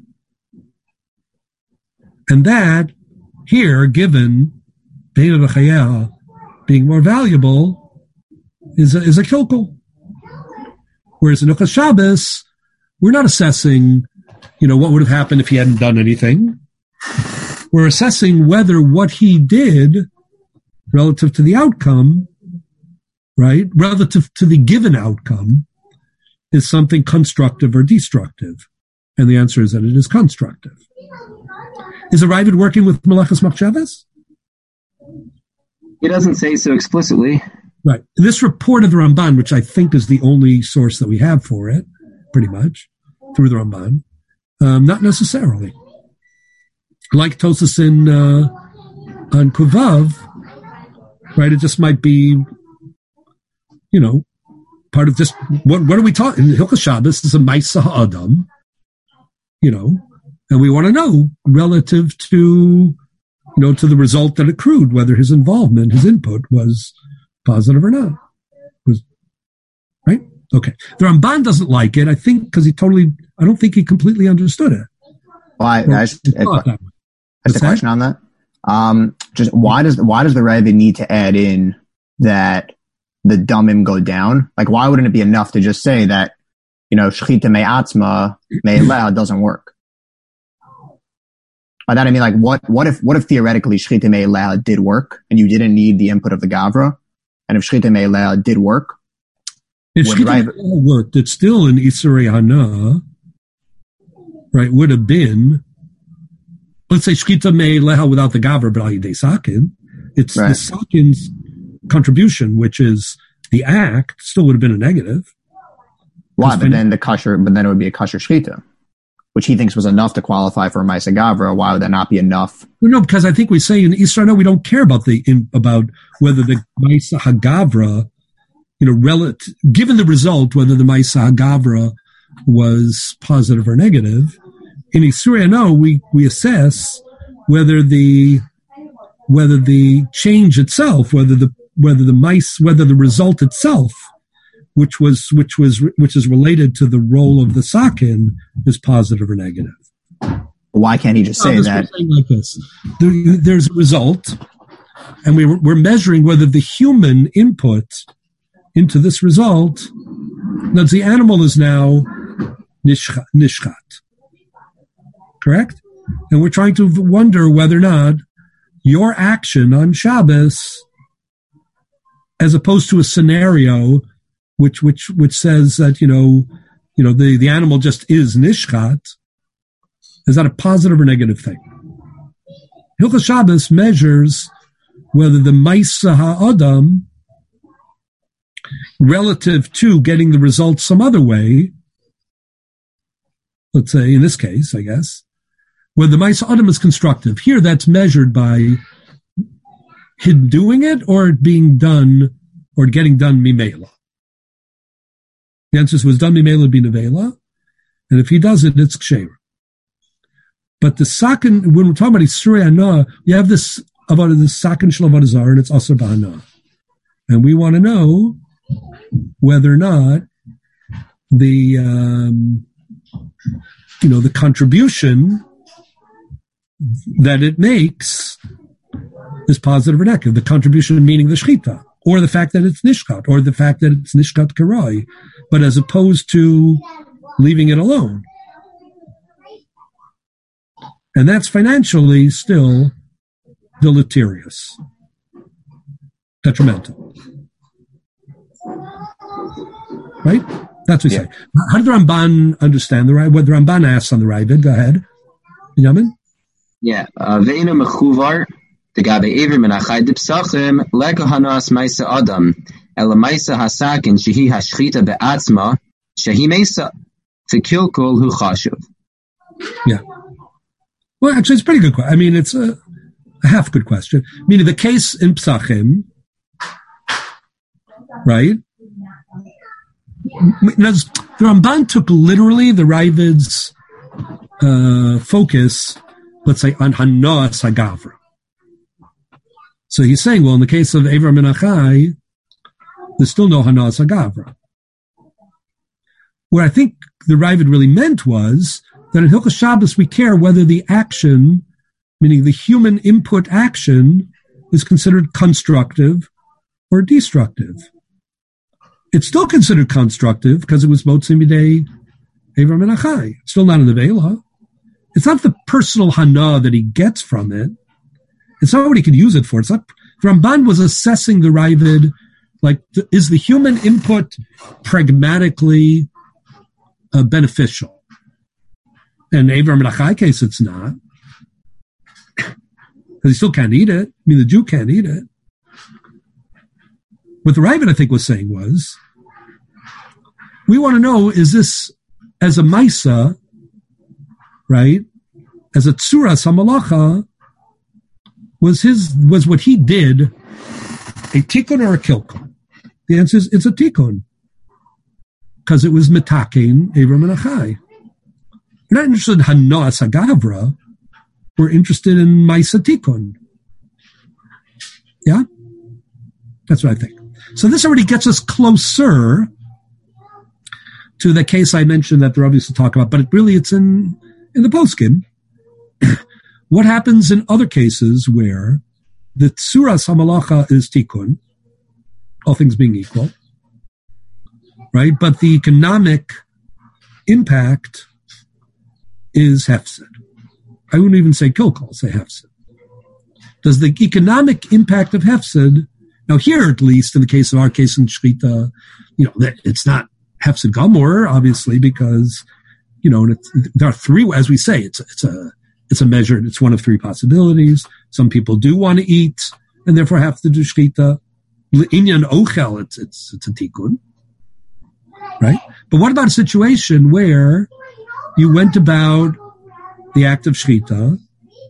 And that, here, given Beina V'Chayeha being more valuable, is a, is a Kilkul. Whereas in Hilchos Shabbos, we're not assessing, you know, what would have happened if he hadn't done anything. We're assessing whether what he did relative to the outcome, right, relative to the given outcome, is something constructive or destructive. And the answer is that it is constructive. Is the Ravid working with Melechus Machshavas? He doesn't say so explicitly. Right. This report of the Ramban, which I think is the only source that we have for it, pretty much, through the Ramban, um, not necessarily. Like Tosas in uh, on Kuvav, right? It just might be, you know, part of just what? What are we talking? Hilchos Shabbos is a Maisa Ha'adam, you know, and we want to know relative to, you know, to the result that accrued, whether his involvement, his input was positive or not. Was right? Okay. The Ramban doesn't like it, I think, because he totally. I don't think he completely understood it. Well, I, I, just, I, Just a question on that. Um, just why does why does the Ravid need to add in that the damim go down? Like, why wouldn't it be enough to just say that, you know, shchita me'atzma me'eleh doesn't work? By that I mean, like, what what if what if theoretically shchita me'eleh did work and you didn't need the input of the gavra, and if shchita me'eleh did work, if shchita me'eleh worked, it's still an Yisur Hana, right? Would have been. Let's say shchita me'eleha without the gavra, but al yidei sakin. It's right. The sakin's contribution, which is the act, still would have been a negative. Why? But then the kosher, but then it would be a kosher shchita, which he thinks was enough to qualify for a ma'isa gavra. Why would that not be enough? Well, no, because I think we say in Yisur Hana we don't care about the in, about whether the ma'isa hagavra, you know, relative given the result, whether the ma'isa hagavra was positive or negative. In Yisur Hana, we, we assess whether the whether the change itself, whether the whether the mice, whether the result itself, which was which was which is related to the role of the sakin, is positive or negative. Why can't he just say that? Like this. There, there's a result, and we we're measuring whether the human input into this result. Now, the animal is now nishchat. nishchat. Correct? And we're trying to wonder whether or not your action on Shabbos, as opposed to a scenario which which which says that, you know, you know, the, the animal just is nishchat, is that a positive or negative thing? Hilchos Shabbos measures whether the Maisa Ha'adam relative to getting the results some other way, let's say in this case, I guess, where the Ma'aseh Adam is constructive. Here that's measured by him doing it or being done or getting done mimela. The answer was done mimela binavela, and if he does it, it's ksher. But the sakin, when we're talking about Isurei Hana, you have this about the sakin shel avodah zarah, and it's asur b'hana. And we want to know whether or not the um, you know the contribution that it makes is positive or negative. The contribution meaning the shechita, or the fact that it's nishkat, or the fact that it's nishkat karai, but as opposed to leaving it alone. And that's financially still deleterious, detrimental. Right? That's what we yeah. say. How did the Ramban understand the right? What the Ramban asks on the Ravid? Go ahead. Yamin? Yeah. Ve'ina mechuvar, the gabe ever min achai dipsachim, leka hanas maisa adam, ela maisa hasakin, shehi hashchita be'atzma, shehi mesa, fikilkul hu chashuv. Yeah. Well, actually, it's a pretty good question. I mean, it's a, a half good question. Meaning the case in Psachim, right? The Ramban took literally the Ravid's uh, focus, let's say, on Hanas HaGavra. So he's saying, well, in the case of Eivra min Achai, there's still no Hanas HaGavra. What I think the Ravid really meant was that in Hilchos Shabbos we care whether the action, meaning the human input action, is considered constructive or destructive. It's still considered constructive because it was Motzi Midei Eivra min Achai. It's still not in the Veila. It's not the personal hana that he gets from it. It's not what he could use it for. It's not. Ramban was assessing the Ravid, like, is the human input pragmatically uh, beneficial? In Eivra min Achai case, it's not. Because he still can't eat it. I mean, the Jew can't eat it. What the Ravid, I think, was saying was, we want to know, is this, as a Maisa, right, as a Tzura Samalacha, was his, was what he did a tikkun or a kilkun? The answer is, it's a tikkun. Because it was metakein Eivra min Achai. We're not interested in Hanas HaGavra. We're interested in Maisa Tikkun. Yeah? That's what I think. So this already gets us closer to the case I mentioned that the Rav used to talk about, but it really it's in, in the poskim. What happens in other cases where the Tzuras HaMalacha is Tikkun, all things being equal, right? But the economic impact is hefsed. I wouldn't even say kilkul, say hefsed. Does the economic impact of hefsed, now here at least, in the case of our case in Shechita, you know, it's not hefsed gamor, obviously, because, you know, it's, there are three, as we say, it's, it's a, it's a measure, it's one of three possibilities. Some people do want to eat, and therefore have to do Shechita. Inyan ochel, it's, it's, it's a tikkun. Right? But what about a situation where you went about the act of shechita,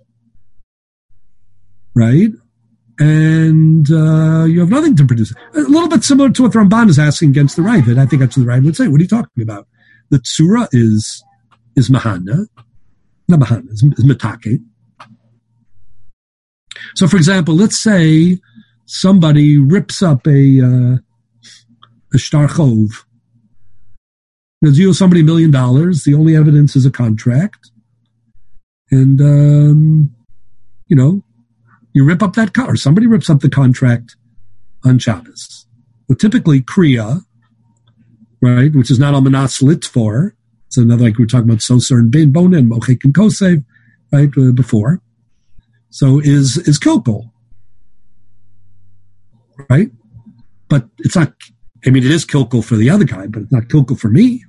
right? And uh, you have nothing to produce. A little bit similar to what the Ramban is asking against the Ravid. I think that's what the Ravid would say. What are you talking about? The tzura is is mahana, not mahana, is, is metake. So, for example, let's say somebody rips up a uh, a shtar chov. Because you owe somebody a million dollars. The only evidence is a contract. And, um, you know, you rip up that car, or somebody rips up the contract on Shabbos. Well, typically, Kriya, right, which is not Almanas lit for, it's another, like we were talking about Soser and Bein Bona and Mochek and Kosev, right, uh, before. So is, is kilkul. Right? But it's not, I mean, it is kilkul for the other guy, but it's not kilkul for me.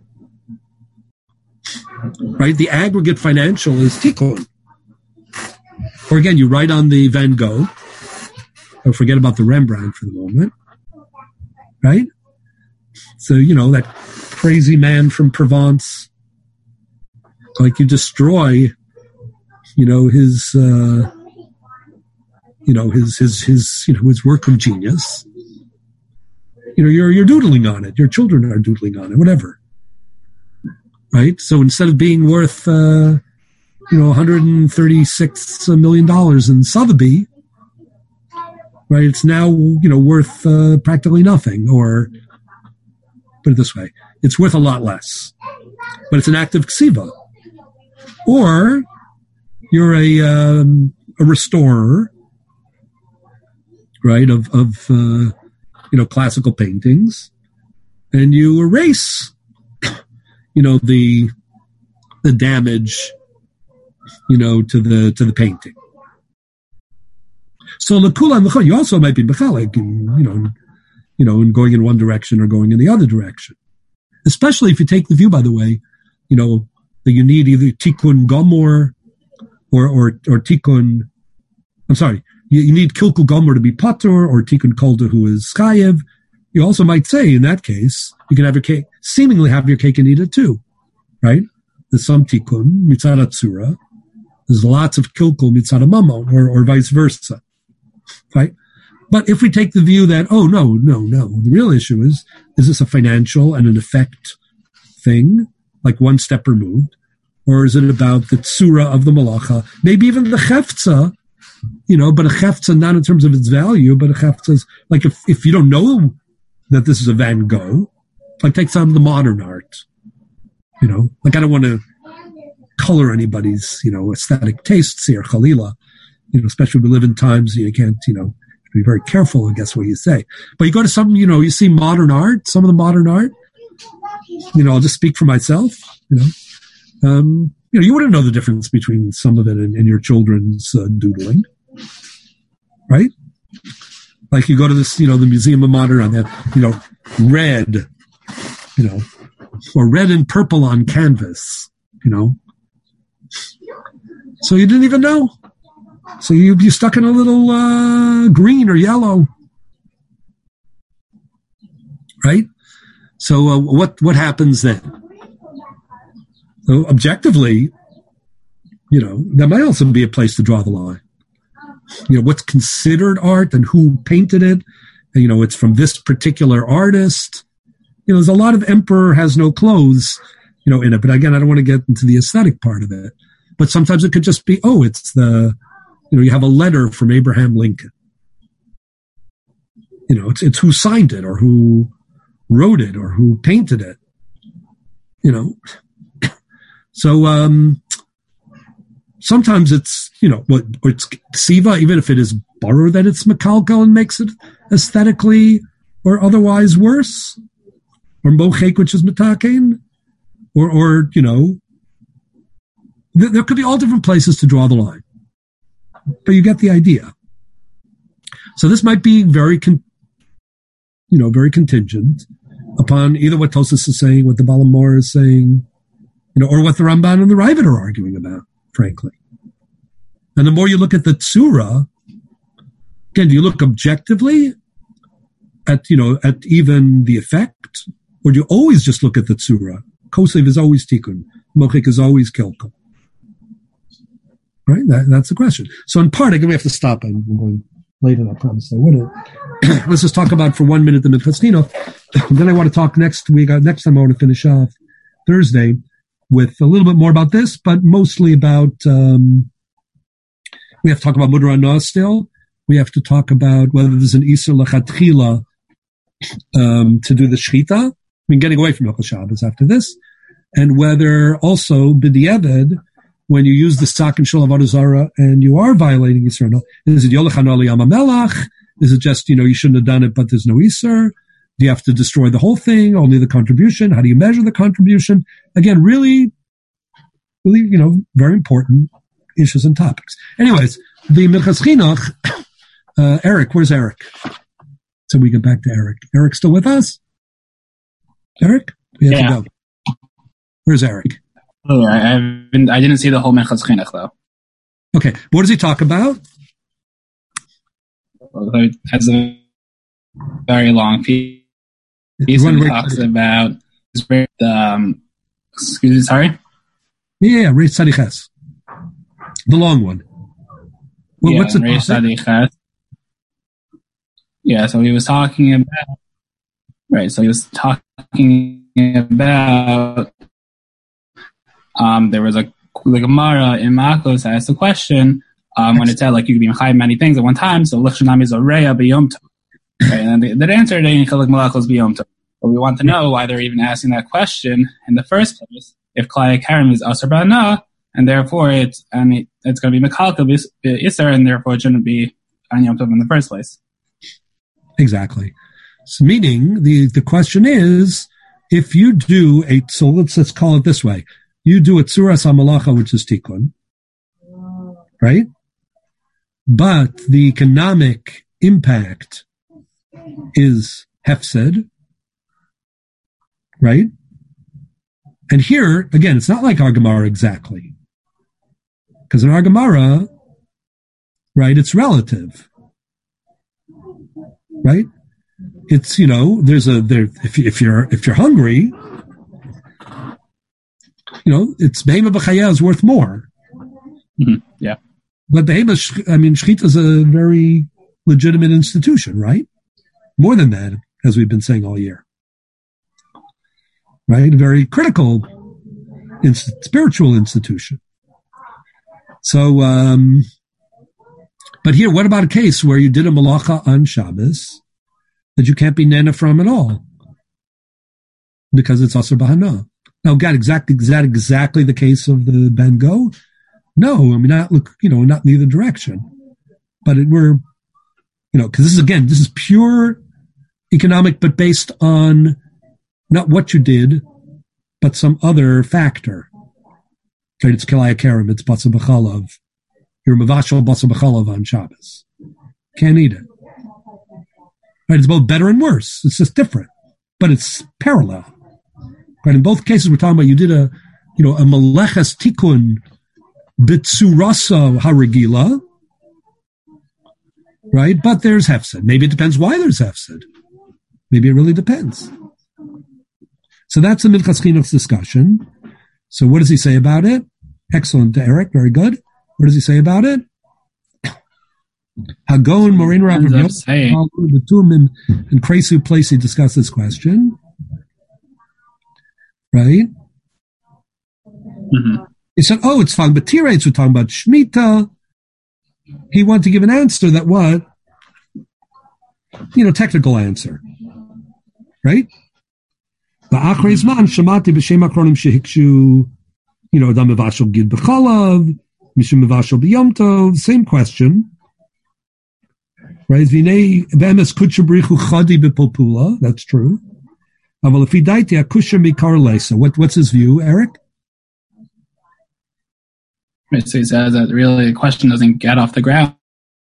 Right? The aggregate financial is tikkun. Or again, you write on the Van Gogh, or forget about the Rembrandt for the moment, right? So, you know, that crazy man from Provence, like you destroy, you know, his, uh, you know, his, his, his, you know, his work of genius. You know, you're, you're doodling on it. Your children are doodling on it, whatever. Right? So instead of being worth, uh, you know, one hundred thirty-six million dollars in Sotheby, right, it's now, you know, worth uh, practically nothing, or put it this way, it's worth a lot less. But it's an act of ksiva. Or you're a, um, a restorer, right, of, of uh, you know, classical paintings, and you erase, you know, the the damage, you know, to the to the painting. So l'kulan l'chol, you also might be mechalek, you know, you know, in going in one direction or going in the other direction. Especially if you take the view, by the way, you know, that you need either tikkun gomor or or or tikkun. I'm sorry, you, you need kilkul gomor to be patur, or tikkun kolda who is chayev. You also might say, in that case, you can have your cake, seemingly have your cake and eat it too, right? There's some tikkun mitzad atzura. There's lots of kilkul mitzad mamon, or or vice versa, right? But if we take the view that, oh, no, no, no, the real issue is, is this a financial and an effect thing, like one step removed? Or is it about the tsura of the malacha? Maybe even the cheftza, you know, but a cheftza not in terms of its value, but a cheftza is, like if, if you don't know that this is a Van Gogh, like take some of the modern art, you know, like I don't want to color anybody's, you know, aesthetic tastes here, Khalila, you know, especially we live in times you can't, you know, be very careful, I guess, what you say. But you go to some, you know, you see modern art, some of the modern art, you know, I'll just speak for myself, you know, um, you know, you wouldn't know the difference between some of it and, and your children's uh, doodling, right? Like you go to this, you know, the Museum of Modern Art, that, you know, red, you know, or red and purple on canvas, you know. So you didn't even know. So you you stuck in a little uh, green or yellow, right? So uh, what what happens then? So objectively, you know, that might also be a place to draw the line. You know, what's considered art and who painted it. And, you know, it's from this particular artist. You know, there's a lot of emperor has no clothes, you know, in it. But again, I don't want to get into the aesthetic part of it. But sometimes it could just be, oh, it's the, you know, you have a letter from Abraham Lincoln. You know, it's it's who signed it or who wrote it or who painted it. You know, so um, sometimes it's, you know, what it's ksiva, even if it is borrowed, that it's mekalkal and makes it aesthetically or otherwise worse, or mochek, which is metakein, or or you know, th- there could be all different places to draw the line. But you get the idea. So this might be very, con- you know, very contingent upon either what Tosas is saying, what the Balamor is saying, you know, or what the Ramban and the Ravid are arguing about, frankly. And the more you look at the Tsura, again, do you look objectively at, you know, at even the effect, or do you always just look at the Tsura? Kosev is always Tikkun. Mochik is always Kilkum. Right? That, that's the question. So in part, again, we have to stop. I'm going later, I promised I wouldn't. Let's just talk about for one minute the Minchas Chinuch. Then I want to talk next week. Uh, next time I want to finish off Thursday with a little bit more about this, but mostly about, um, we have to talk about Mudra Anah still. We have to talk about whether there's an Isur Lechatchila um, to do the Shechita. I mean, getting away from Hilchos Shabbos after this. And whether also B'diavad, when you use the Sak and Shul Avodah Zarah and you are violating Yisur, is it Yolech Hano Liyam HaMelach? Is it just, you know, you shouldn't have done it, but there's no Yisur? Do you have to destroy the whole thing, only the contribution? How do you measure the contribution? Again, really, really, you know, very important issues and topics. Anyways, the Minchas Chinuch, uh, Eric, where's Eric? So we get back to Eric. Eric still with us? Eric? We have yeah. to go. Where's Eric? Oh, I, I've been, I didn't see the whole Minchas Chinuch though. Okay, what does he talk about? Well, that's a very long piece. Ethan talks about the um, excuse me, sorry. Yeah, yeah, Reish Tzadiches, the long one. Well, yeah, what's the Reish Tzadiches? Yeah, so he was talking about right. So he was talking about um, there was a the Gemara in Makos asked a question um, when it said like you could be mechayiv many things at one time. So l'chshanam is a reya b'yom tov. Right, and the, the answer they ain't chilek malachos b'yom tov. But we want to know why they're even asking that question in the first place. If klai karim is asar b'ana, and therefore it's and it, it's going to be mekalka b'isar, and therefore it shouldn't be on yom tov in the first place. Exactly. So meaning the the question is, if you do a so let's let's call it this way, you do a tzuras hamalacha, which is tikkun, right? But the economic impact is hefsed, right? And here, again, it's not like our Gemara exactly. Because in our Gemara, right, it's relative. Right? It's, you know, there's a, there, if, if you're, if you're hungry, you know, it's Behema B'chaya is worth more. Mm-hmm. Yeah. But Behema, I mean, Shechita is a very legitimate institution, right? More than that, as we've been saying all year. Right? A very critical inst- spiritual institution. So, um, but here, what about a case where you did a malacha on Shabbos that you can't be nana from at all? Because it's Asar Bahana. Now, God, exactly, is that exactly the case of the Ben Go? No, I mean, not look, you know, not in either direction. But it, we're, you know, because this is, again, this is pure economic, but based on not what you did, but some other factor. Right? It's Kilaya Karim, it's Batsa B'chalav. You're Mavashal Batsa B'chalav on Shabbos. Can't eat it. Right? It's both better and worse. It's just different. But it's parallel. Right? In both cases, we're talking about you did a, you know, a Meleches Tikkun Bitsurasa Harigila. Right? But there's Hefsed. Maybe it depends why there's Hefsed. Maybe it really depends. So that's the Minchas Chinuch's discussion. So what does he say about it? Excellent, Eric. Very good. What does he say about it? Hagon, Morain Rav, the two of them in Kresu place he discussed this question. Right? Mm-hmm. He said, oh, it's fine, but T-rates we're talking about Shemitah. He wanted to give an answer that what? You know, technical answer. Right? Ba'achrei zman shamati b'shem akronim shehikshu, you know, adam mevashel gid b'chalav, mishum mevashel b'yom tov, same question. Right? V'nei b'emes kutsha b'richu chadi b'polpula, that's true. Aval if he daiti akusha mikar leisa, what, what's his view, Eric? Right, so he says that really the question doesn't get off the ground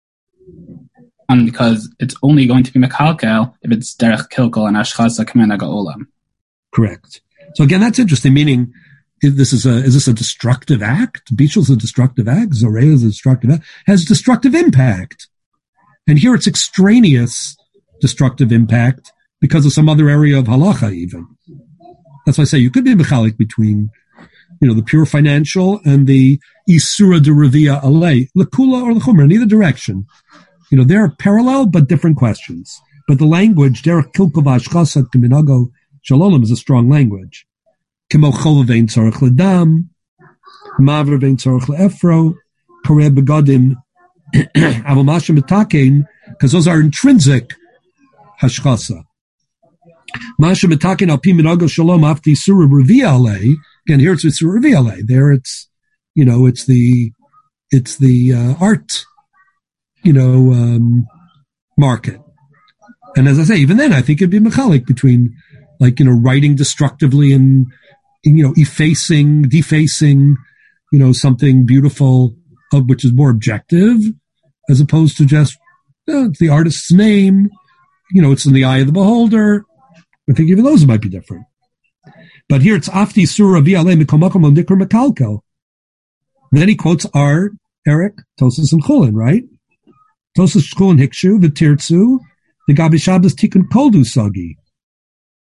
because it's only going to be mekalkel if it's derech kilkel and ashchasa kamena ga'olam. Correct. So again, that's interesting. Meaning, is this is a is this a destructive act? Bichel's a destructive act. Zoreya is a destructive act. Has destructive impact, and here it's extraneous destructive impact because of some other area of halacha. Even that's why I say you could be mechalik between, you know, the pure financial and the isura de revia alei lekula or lechumer in either direction. You know, they're parallel but different questions. But the language derech kilkovash chasad keminago. Shalom is a strong language. Kimo chol vein tzarich ledam, maver vein tzarich leefro, koreh begadim, aval mashem metakein, because those are intrinsic hashchasa. Mashem metakein al pi minago shalom afti surah revia alei. Again, here it's with surah revia alei. There it's, you know, it's the, it's the uh, art, you know, um, market. And as I say, even then, I think it'd be mechalik between, like, you know, writing destructively and, you know, effacing, defacing, you know, something beautiful, of which is more objective, as opposed to just, you know, it's the artist's name, you know, it's in the eye of the beholder. I think even those might be different. But here it's Afti Surah V'alei Mikomakom Al Nikr Mekalkel. Then he quotes our, Eric, Tosas and Chulin, right? Tosas Chulin Hikshu, V'tirtzu, the Gabi Shabbos Tikkun Koldu Sagi.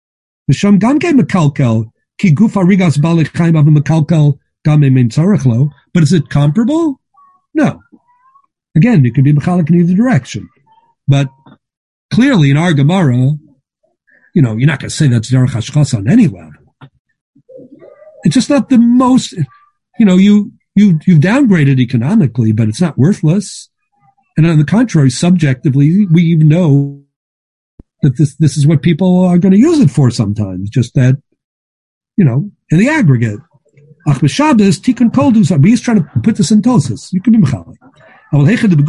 Misham gamke mekalkel ki guf harigas balechayim av mekalkel game mein tzarechlo. But is it comparable? No. Again, it could be mechalik in either direction. But clearly, in our Gemara, you know, you're not going to say that's derech hashchas on any level. It's just not the most. You know, you you you've downgraded economically, but it's not worthless. And on the contrary, subjectively, we even know that this this is what people are going to use it for sometimes. Just that, you know, in the aggregate. Ach b'Shabbos tikkun kol dus. He's trying to put this in Tosas. You can be mechalik. Now he's saying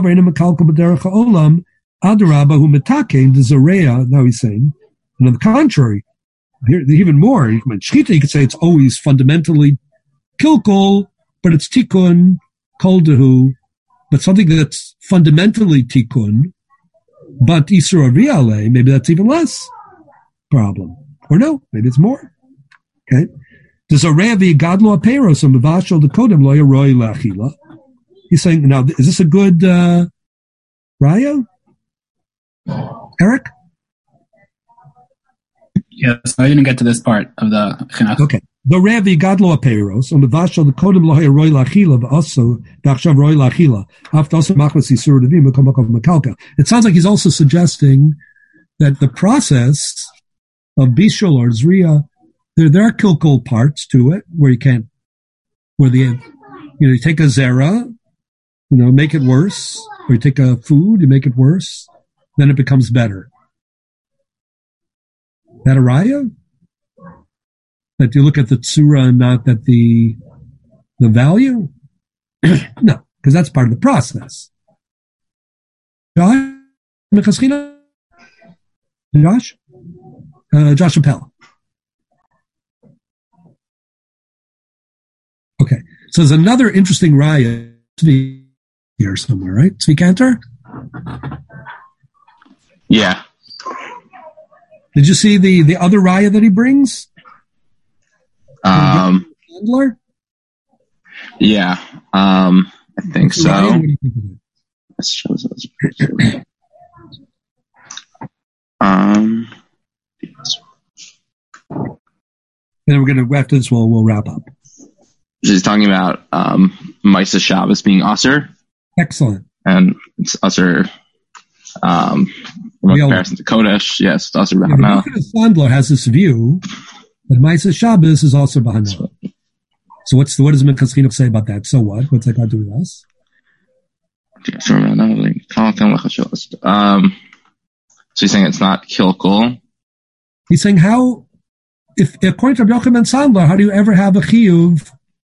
and on the contrary, here, even more, you could say it's always fundamentally kilkul, but it's tikkun koldehu, but something that's fundamentally tikkun, but isur aviale, maybe that's even less problem. Or no, maybe it's more. Okay. Does a revi gadlo aperos and mavashol the kodem lo yaroi lachila? He's saying, now, is this a good uh, raya? Eric? Yes, I didn't get to this part of the Chinuch. Okay. The Revi Gadlo Aperos, on the Vashal, the Kodem Lohe Roy Lachila, but also, Dachshav Roy Lachila, after also Machmas Yisur Devim, Makomakov Makalka. It sounds like he's also suggesting that the process of Bishul or Zriya, there, there are kilkul parts to it, where you can't, where the, you know, you take a Zera, you know, make it worse, or you take a food, you make it worse, then it becomes better. That a raya? That you look at the tsura and not at the the value? No, because that's part of the process. Josh? Josh? Uh, Josh Appel. Okay, so there's another interesting raya here somewhere, right? Tzvi Cantor? Yeah. Did you see the, the other raya that he brings? Um, Handler? Yeah, um, I think What's so. What do you think of it? This shows us. um, and then we're going to, after this, we'll, we'll wrap up. She's talking about um, Maisa Shabbos being Aser. Excellent. And it's Aser um, in comparison to Kodesh. Yes, it's Aser yeah, B'Hana. Sandler has this view that Maisa Shabbos is also B'Hana. So what's the, what does Minchas Chinuch say about that? So what? What's that got to do with us? Um, so he's saying it's not kilkul. He's saying how, if according to Rabbi Yochanan ben Sandler, how do you ever have a chiyuv?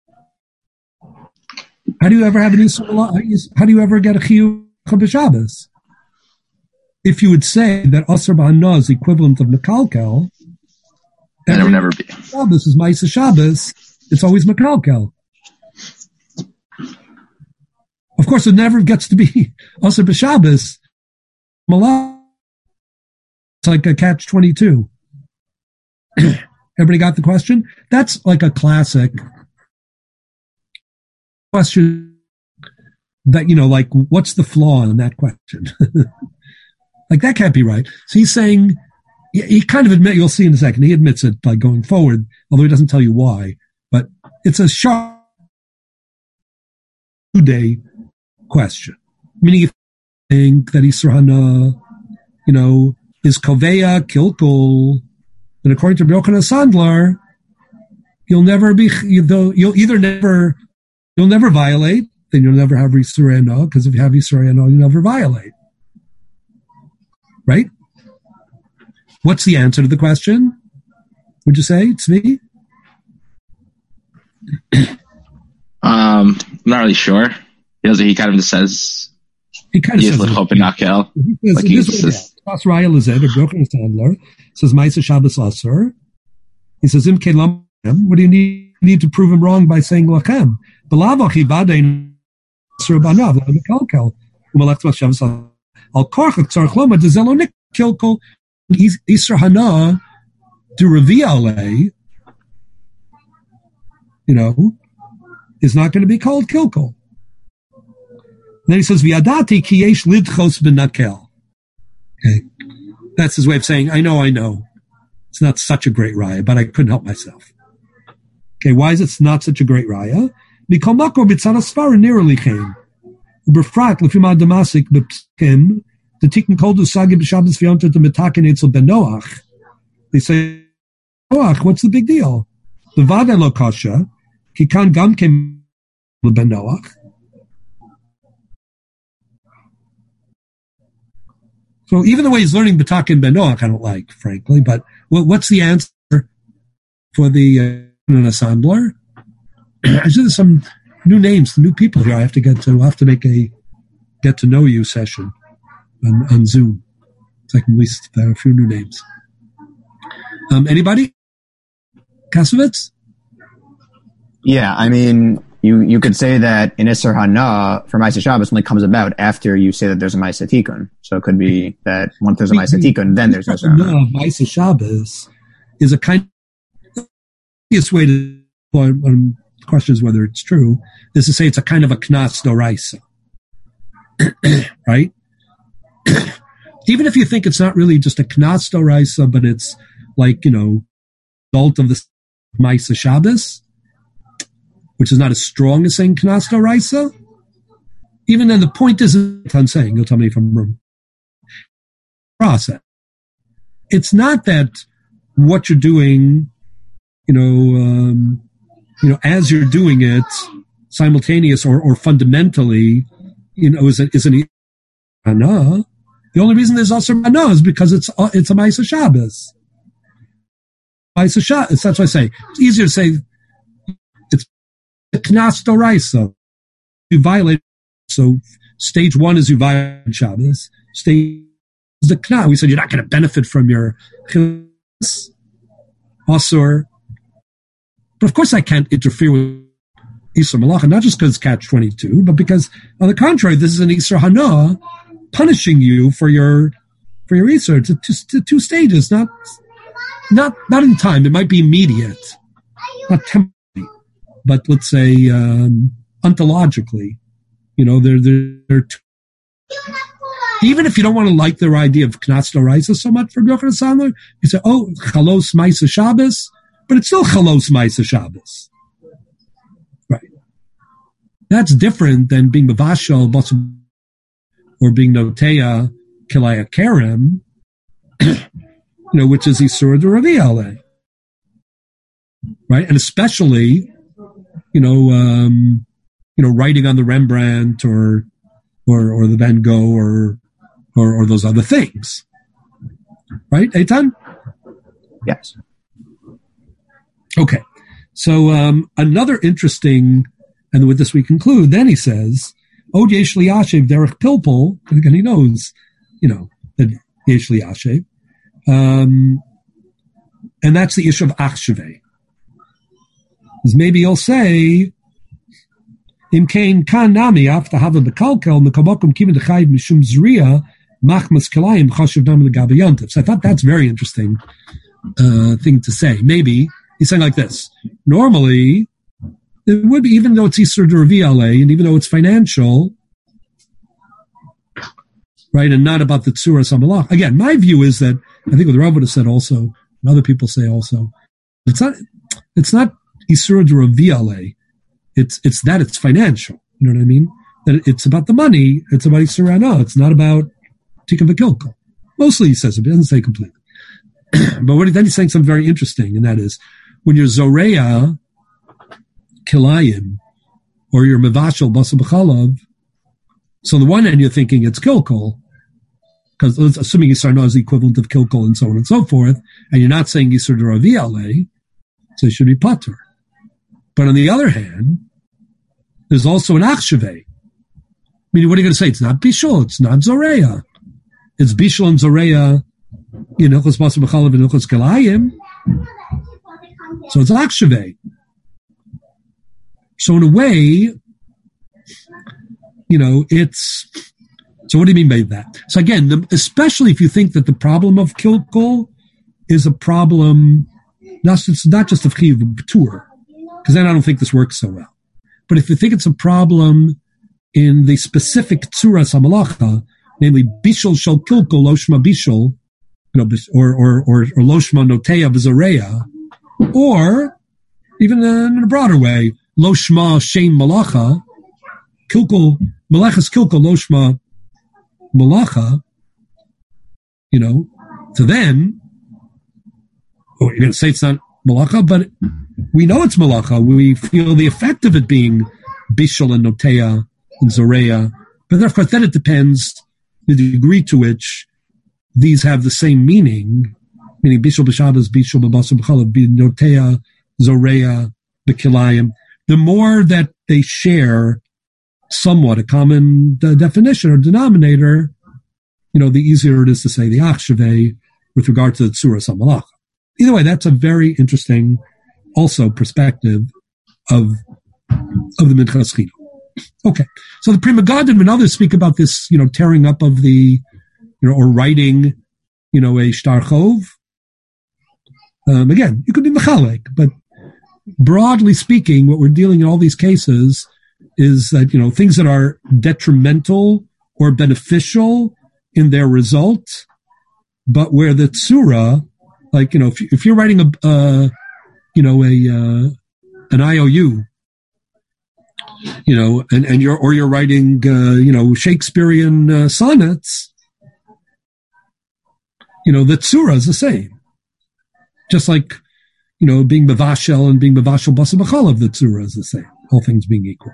How do you ever have an Yisrael? How do you ever get a chiyuv from Shabbos? If you would say that Asr B'Hana is the equivalent of Mekalkel, then it would never be. Shabbos is Maisa Shabbos. It's always Mekalkel. Of course, it never gets to be Asr B'Shabbos. Malach. It's like a catch twenty-two. Everybody got the question? That's like a classic question that, you know, like, what's the flaw in that question? Like, that can't be right. So he's saying, he kind of admit, you'll see in a second, he admits it by going forward, although he doesn't tell you why, but it's a sharp two-day question. Meaning, if you think that Yisur Hana, you know, is Koveya, Kilkul, then according to Yochanan Sandler, you'll never be, you'll, you'll either never, you'll never violate, then you'll never have Yisur Hana, because if you have Yisur Hana, you'll never violate. Right? What's the answer to the question? Would you say, Tzvi? Um, I'm not really sure. He, does, he kind of just says he kind of he says is L'chop and Nakel. He says, like he says Pas Raya Lezed, or Yochanan Sandler, says Maisa Shabbos Asur. He says, Im Kelam, what do you need, need to prove him wrong by saying Lachem? Belavachi Badein Asur Banav, L'Mekalkel, Umalech Shabbos Asur. Al Korchak Tzarech Loma, Dezelo Nik Kilkol, Yisur Hana, to Reviale, you know, is not going to be called Kilkol. Then he says, Viadati ki yesh lidchos b'nakel. Okay. That's his way of saying, I know, I know. it's not such a great raya, but I couldn't help myself. Okay, why is it not such a great raya? Mikol makor b'tzad asfara nearly came. Ubefrat lefima damasik b'pskim the tikkun kol du sagi b'shabbos v'yontot the metaken etzel ben Noach. They say, Noach, what's the big deal? The vada lo kasha ki kan gam kem ben Noach. So even the way he's learning B'takin Ben Noach, I don't like, frankly. But what's the answer for the uh, assembler? There's some new names, new people here. I have to get to. I'll have to make a get to know you session on, on Zoom. So I can at least there are a few new names. Um, anybody? Kasovitz? Yeah, I mean, you, you could say that in Isser Hana for Ma'aseh Shabbos only comes about after you say that there's a Ma'aseh Tikkun. So it could be that once there's a Ma'aseh Tikkun, then there's Isser Hana. Ma'aseh Shabbos is a kind of easiest way to um, questions whether it's true is to say it's a kind of a Knas Doraisa. Right? Even if you think it's not really just a Knas Doraisa, but it's like, you know, result of the Ma'aseh Shabbos, which is not as strong as saying Knas Doraisa. Even then, the point isn't what I'm saying. You'll tell me if I'm wrong. Process. It's not that what you're doing, you know, um, you know, as you're doing it, simultaneous or, or fundamentally, you know, is, a, is an Hana. The only reason there's also Hana is because it's it's a Ma'aseh Shabbos. Ma'aseh Shabbos. That's why I say it's easier to say it's a Knas Doraisa. You violate. So stage one is you violate Shabbos. Stage is the Knas. We said you're not going to benefit from your Chilus, Asur. But of course I can't interfere with Isra Malacha, not just because it's catch twenty-two, but because, on the contrary, this is an Isra Hana punishing you for your for your Isra. It's a two, two stages, not not not in time. It might be immediate, not temporary, but let's say um, ontologically. You know, they're they're, they're two. Even if you don't want to like their idea of Knas Doraisa so much from Yochanan Sandler, you say, oh, Chalos Ma'aseh Shabbos, but it's still Chalos Ma'aseh Shabbos. Right. That's different than being Mavashal or being Notea Kilaya Kerem, you know, which is Isur D'Ravi'aleh. Right? And especially, you know, um, you know, writing on the Rembrandt or or or the Van Gogh or or, or those other things. Right, Eitan? Yes. Okay. So um, another interesting, and with this we conclude, then he says, Od yesh li yashev derech pilpul, and he knows, you know, that yesh li yashev. Um, and that's the issue of achsheveh. Because maybe you'll say, Im kain kan nami after hava bekalkel mekabokum kimin dechayiv mishum zriya machmas kelayim chashiv nam legabe yontif. So I thought that's very interesting uh, thing to say. Maybe he's saying like this. Normally, it would be, even though it's Isur D'Ravi'aleh, and even though it's financial, right, and not about the Tzura Samalach. Again, my view is that, I think what the Rav would have said also, and other people say also, it's not, it's not Isur D'Ravi'aleh. It's, it's that it's financial. You know what I mean? That it's about the money. It's about Isur Hana. It's not about Tikkun V'Kilkel. Mostly he says it, but he doesn't say completely. But what, then he's saying something very interesting, and that is, when you're Zoreya Kilayim, or you're Mevashel Basa B'chalav, so on the one hand you're thinking it's Kilkul, because assuming Yisar Hana is the equivalent of Kilkul and so on and so forth, and you're not saying Isur D'Ravi'aleh, so it should be Patur. But on the other hand, there's also an Achsheveh. I mean, what are you going to say? It's not Bishul, it's not Zoreya. It's Bishul and Zoreya in Hilchos Basa B'chalav and Hilchos Kilayim. So it's Achsheveh. So in a way, you know, it's, so what do you mean by that? So again, the, especially if you think that the problem of Kilkul is a problem, not, it's not just of Chiv B'tur, because then I don't think this works so well. But if you think it's a problem in the specific Tzura Samalacha, namely Bishul Shel Kilkul Lo Shma Bishul, you know, or or or, or Loshma Notea V'Zoreya, or even in a broader way, Loshma Shem Malacha, Kilkul Malachas Kilkul Loshma Malacha. You know, so then, oh, you're going to say it's not Malacha, but we know it's Malacha. We feel the effect of it being Bishul and Notea and Zoreya. But then, of course, then it depends the degree to which these have the same meaning, meaning Bishul B'Shabbos, Bishul B'Basar B'Chalav, Notea, Zoreya, B'Kilayim. The more that they share somewhat a common uh, definition or denominator, you know, the easier it is to say the Achshaveh with regard to the Tzura Samalacha. Either way, that's a very interesting, also, perspective of of the Minchas Chinuch. Okay, so the Pri Megadim and others speak about this, you know, tearing up of the, you know, or writing, you know, a Shtar Chov. Um, again, you could be Mechalek, but broadly speaking, what we're dealing in all these cases is that, you know, things that are detrimental or beneficial in their result, but where the Tzura, like, you know, if, if you're writing a, uh, you know, a, uh, an I O U, you know, and, and you're, or you're writing, uh, you know, Shakespearean uh, sonnets, you know, the Tzura is the same. Just like, you know, being Bavashel and being Bavashel Basar B'Chalav, the Tzura is the same, all things being equal.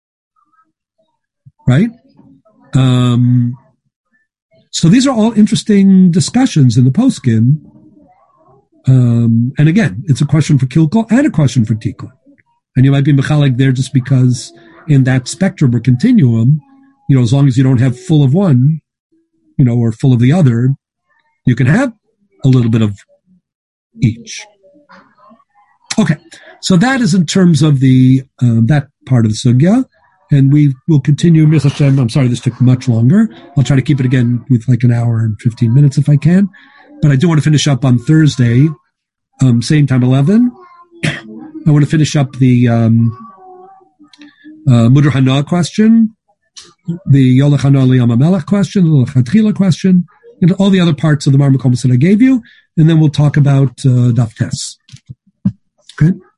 Right? Um, so these are all interesting discussions in the poskim. Um, and again, it's a question for Kilkel and a question for Tikkun. And you might be Mechalek there just because in that spectrum or continuum, you know, as long as you don't have full of one, you know, or full of the other, you can have a little bit of each. Okay, so that is in terms of the um, that part of the sugya, and we will continue. Mir Hashem, I'm sorry this took much longer. I'll try to keep it again with like an hour and fifteen minutes if I can, but I do want to finish up on Thursday, um, same time, eleven. I want to finish up the um, uh, Mudar Hana question, the Yolech Hana Liyam HaMelech question, the Yolech HaTchila question, and all the other parts of the Mar Makomis that I gave you, and then we'll talk about uh, Daf Tes. Okay?